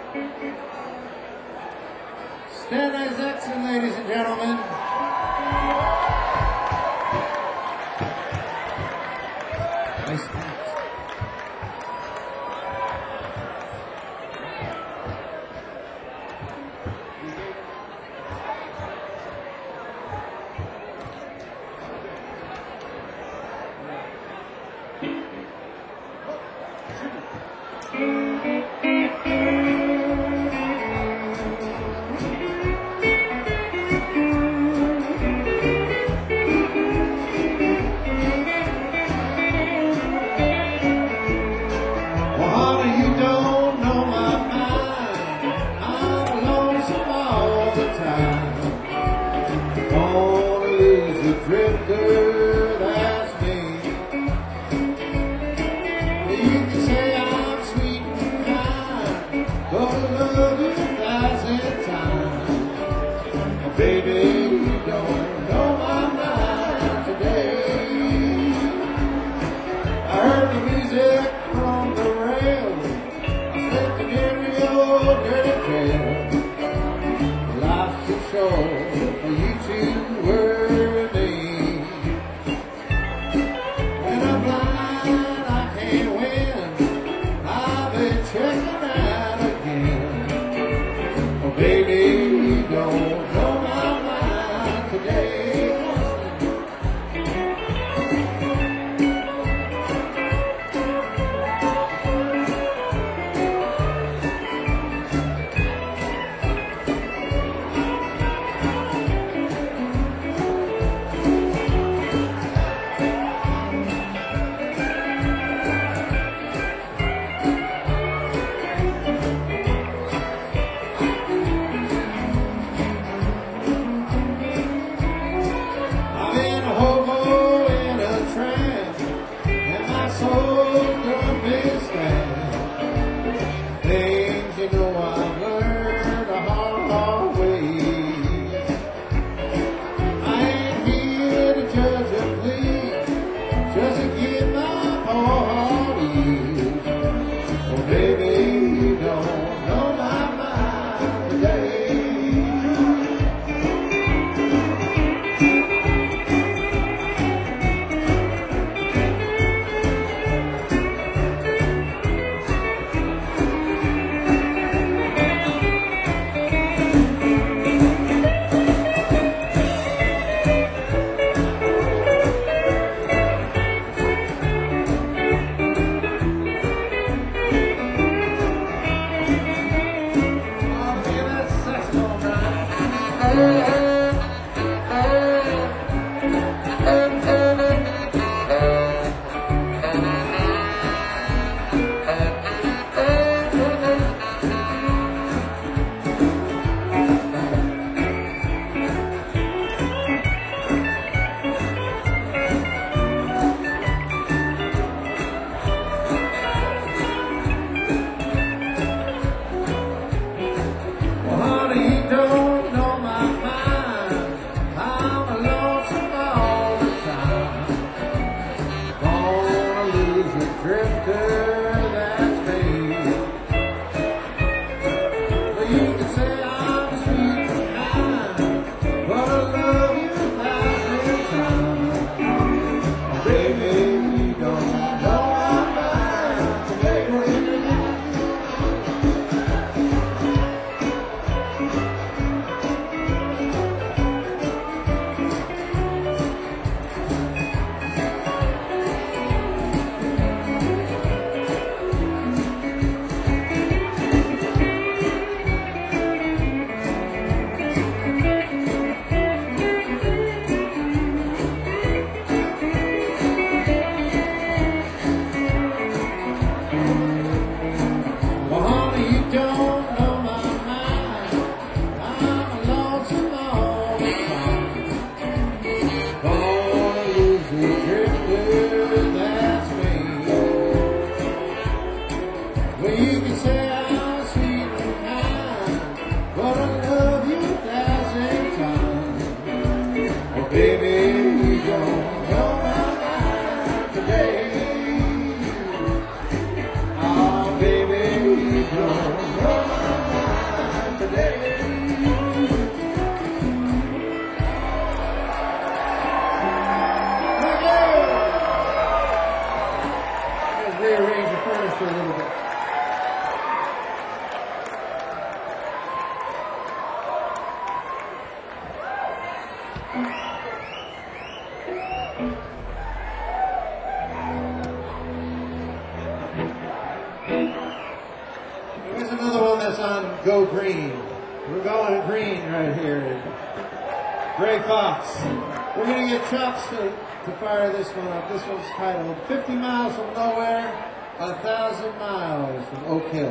Stan Isaacson, ladies and gentlemen. Nice pants. Well, honey, you don't know my mind. I'm lonesome all the time. Gonna lose the drifter, that's me. You can say I'm sweet and kind, gonna love you 1,000 times. Oh, baby, you don't know my mind today. I heard the music from the rail. I slipped the stereo, dirty trail. Life's too short for you to worry me. When I'm blind, I can't win. I've been checking out again. Oh, baby, you don't know my mind today. I've been a hobo in a tramp, and my soul's done been stabbed. Things you know I've learned the hard way. I ain't here to judge or plead, just to get my poor heart eased. Oh, baby, you don't know my mind today. Well, honey, go green. We're going green right here. Gray Fox. We're going to get Chops to fire this one up. This one's titled 50 Miles from Nowhere, 1,000 Miles from Oak Hill.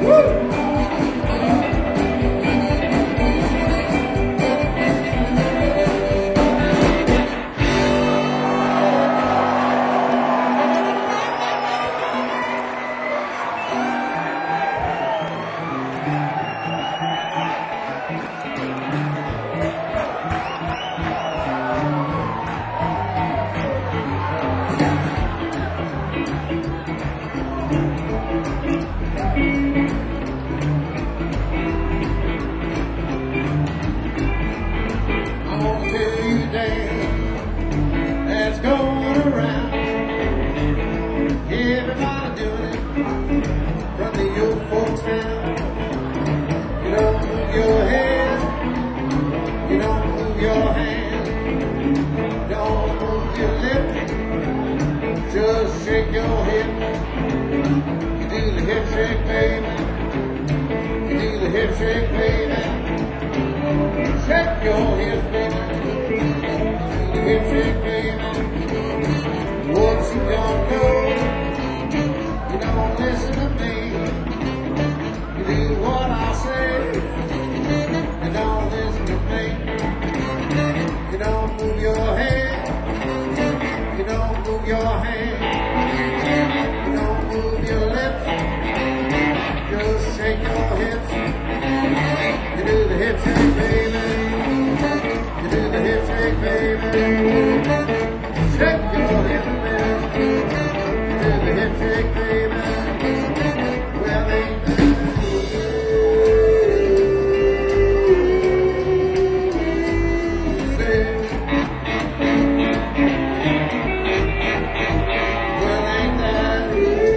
I want to tell you, Dan, that's going around. Everybody doing it from the old folks town. You don't move your head, you don't move your hand, don't move your lips, just shake your hip. You do the hip shake, baby. You do the hip shake, baby. Shake your hips, baby. Do the hip shake, baby. What you don't know, you don't listen to me. You do what I say, you don't listen to me. You don't move your head, you don't move your hand, you don't move your lips, just shake your hips. You do the hip shake, baby. You do the hip shake, baby. Shake your hips, baby. You do the hip shake, baby. Well, ain't that easy? Well, ain't that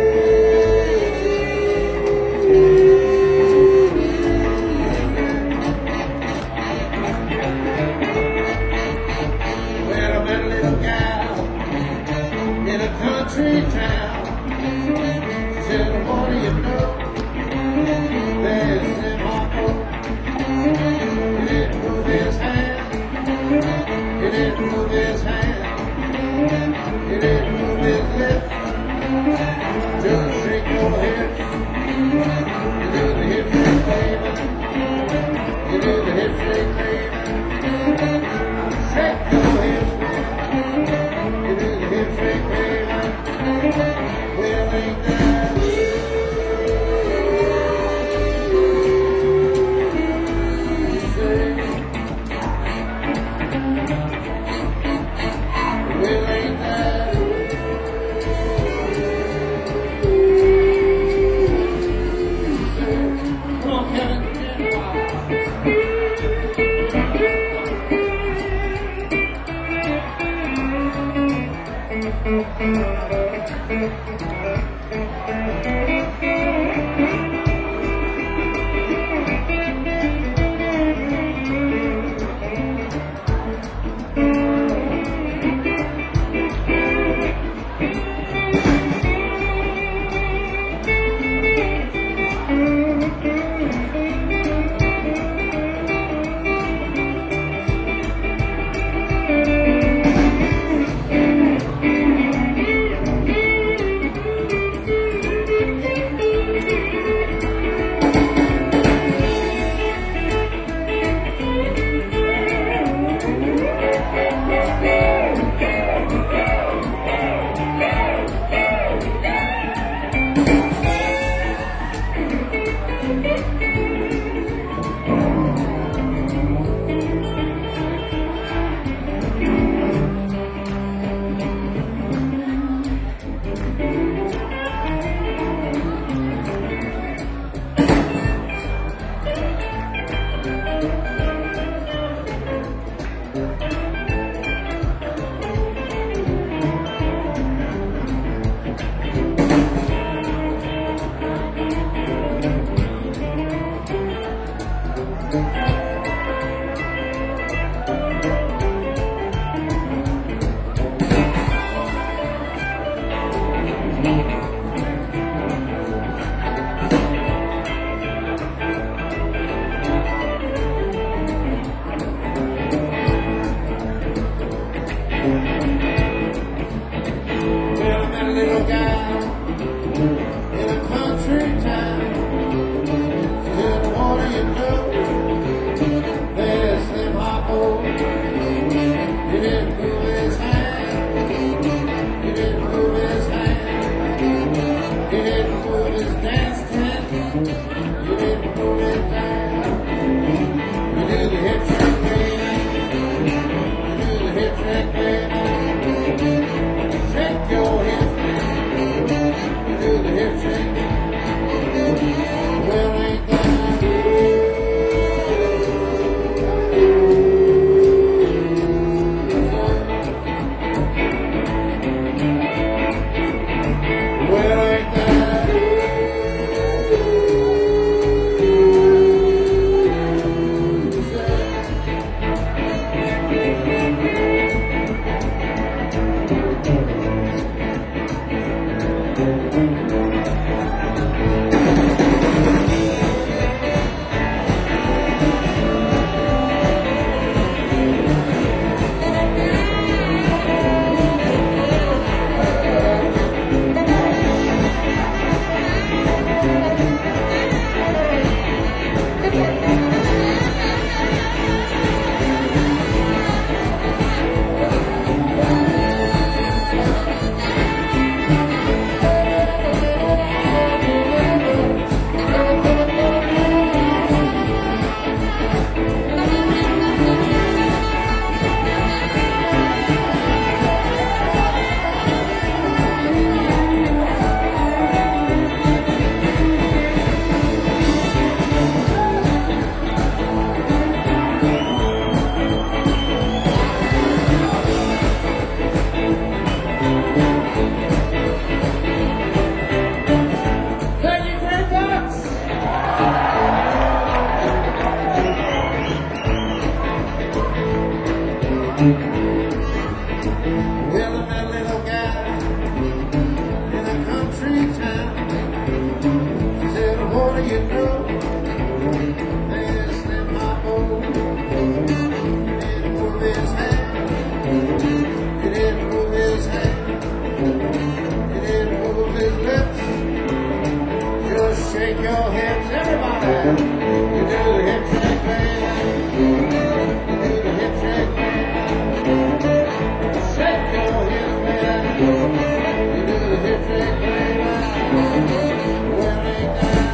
Well, I met a little gal in a country town. She said, what do you know? There's Sim Harpo. He didn't move his hand. He didn't move his hand. He didn't move his lips. Just shake your hips. You do the hip shake, baby. You do the hip shake, baby. Shake your hips, baby. You do the hip shake, baby. Well, ain't that easy? Well, ain't that easy? Come on, Kevin. what do you know? There's Slim Harpo. He didn't move his hand. He didn't move his hand. He didn't move his lips. Just shake your hips, everybody. You do the hip shake, baby. You do the hip shake, baby. Shake your hips, baby. You do the hip shake, baby. Well, ain't that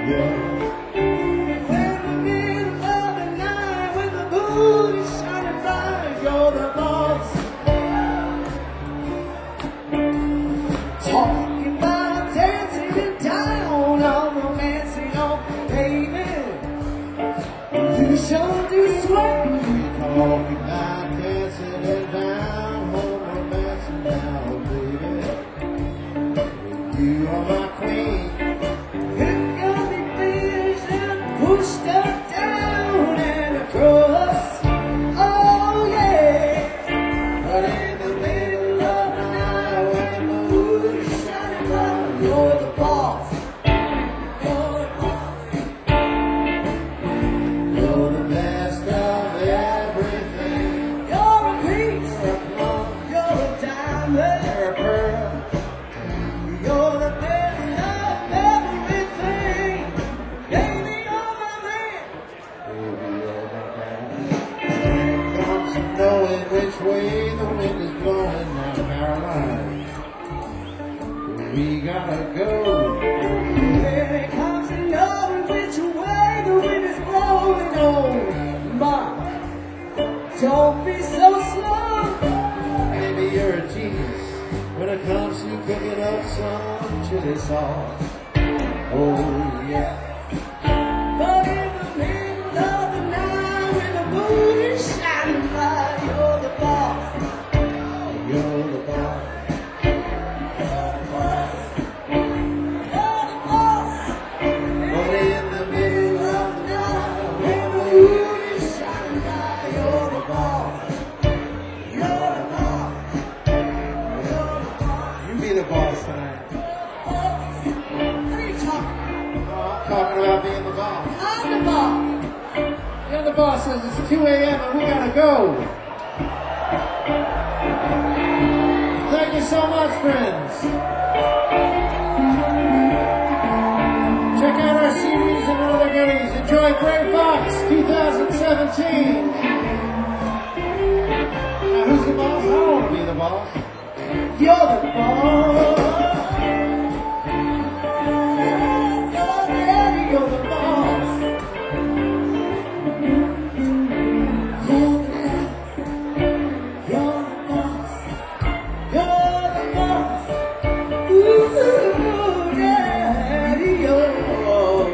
yeah. When the middle of the night, when the moon is shining bright, you're the boss. Talking about dancing in town, all romancing on pavement. You sure do swear. Talking about dancing it down, home romancing now, baby. You are my queen. It got me vision, pushed up, down, and across. Oh yeah. But in the middle of the night, when the moon is shining bright, You're the boss. You're the boss. you're the best of everything. You're a peach. You're a plum, You're a diamond. you're a pearl. You're the best of everything. Baby, you're my man. Baby, you're my man. When it comes to knowing which way the wind is blowing, now Caroline, we gotta go. When it comes to knowing which way the wind is blowing, oh my, don't be so slow. Baby, you're a genius when it comes to cooking up some chili sauce. Oh yeah. But in the middle of the night, when the moon is shining bright, you're the boss. You're the boss. You're the boss. But in the middle of the night, When the moon is shining bright, you're the boss. You're the boss. You're the boss. you be the boss tonight. What are you talking Oh, I'm talking about being the boss. about? I'm the boss. And the boss says it's 2 a.m. and we gotta go. Thank you so much, friends. Check out our CDs and other goodies. Enjoy Gray Fox 2017. Now, who's the boss? I don't want to be the boss. You're the boss. You're the boss. You're the boss. You're the boss. Ooh, daddy, you're the boss.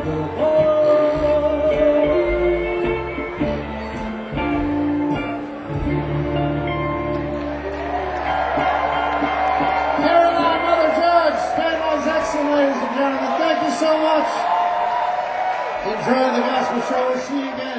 Caroline Mother Judge, Stanley's excellent, ladies and gentlemen. Thank you so much. Enjoy the gospel show. We'll see you again.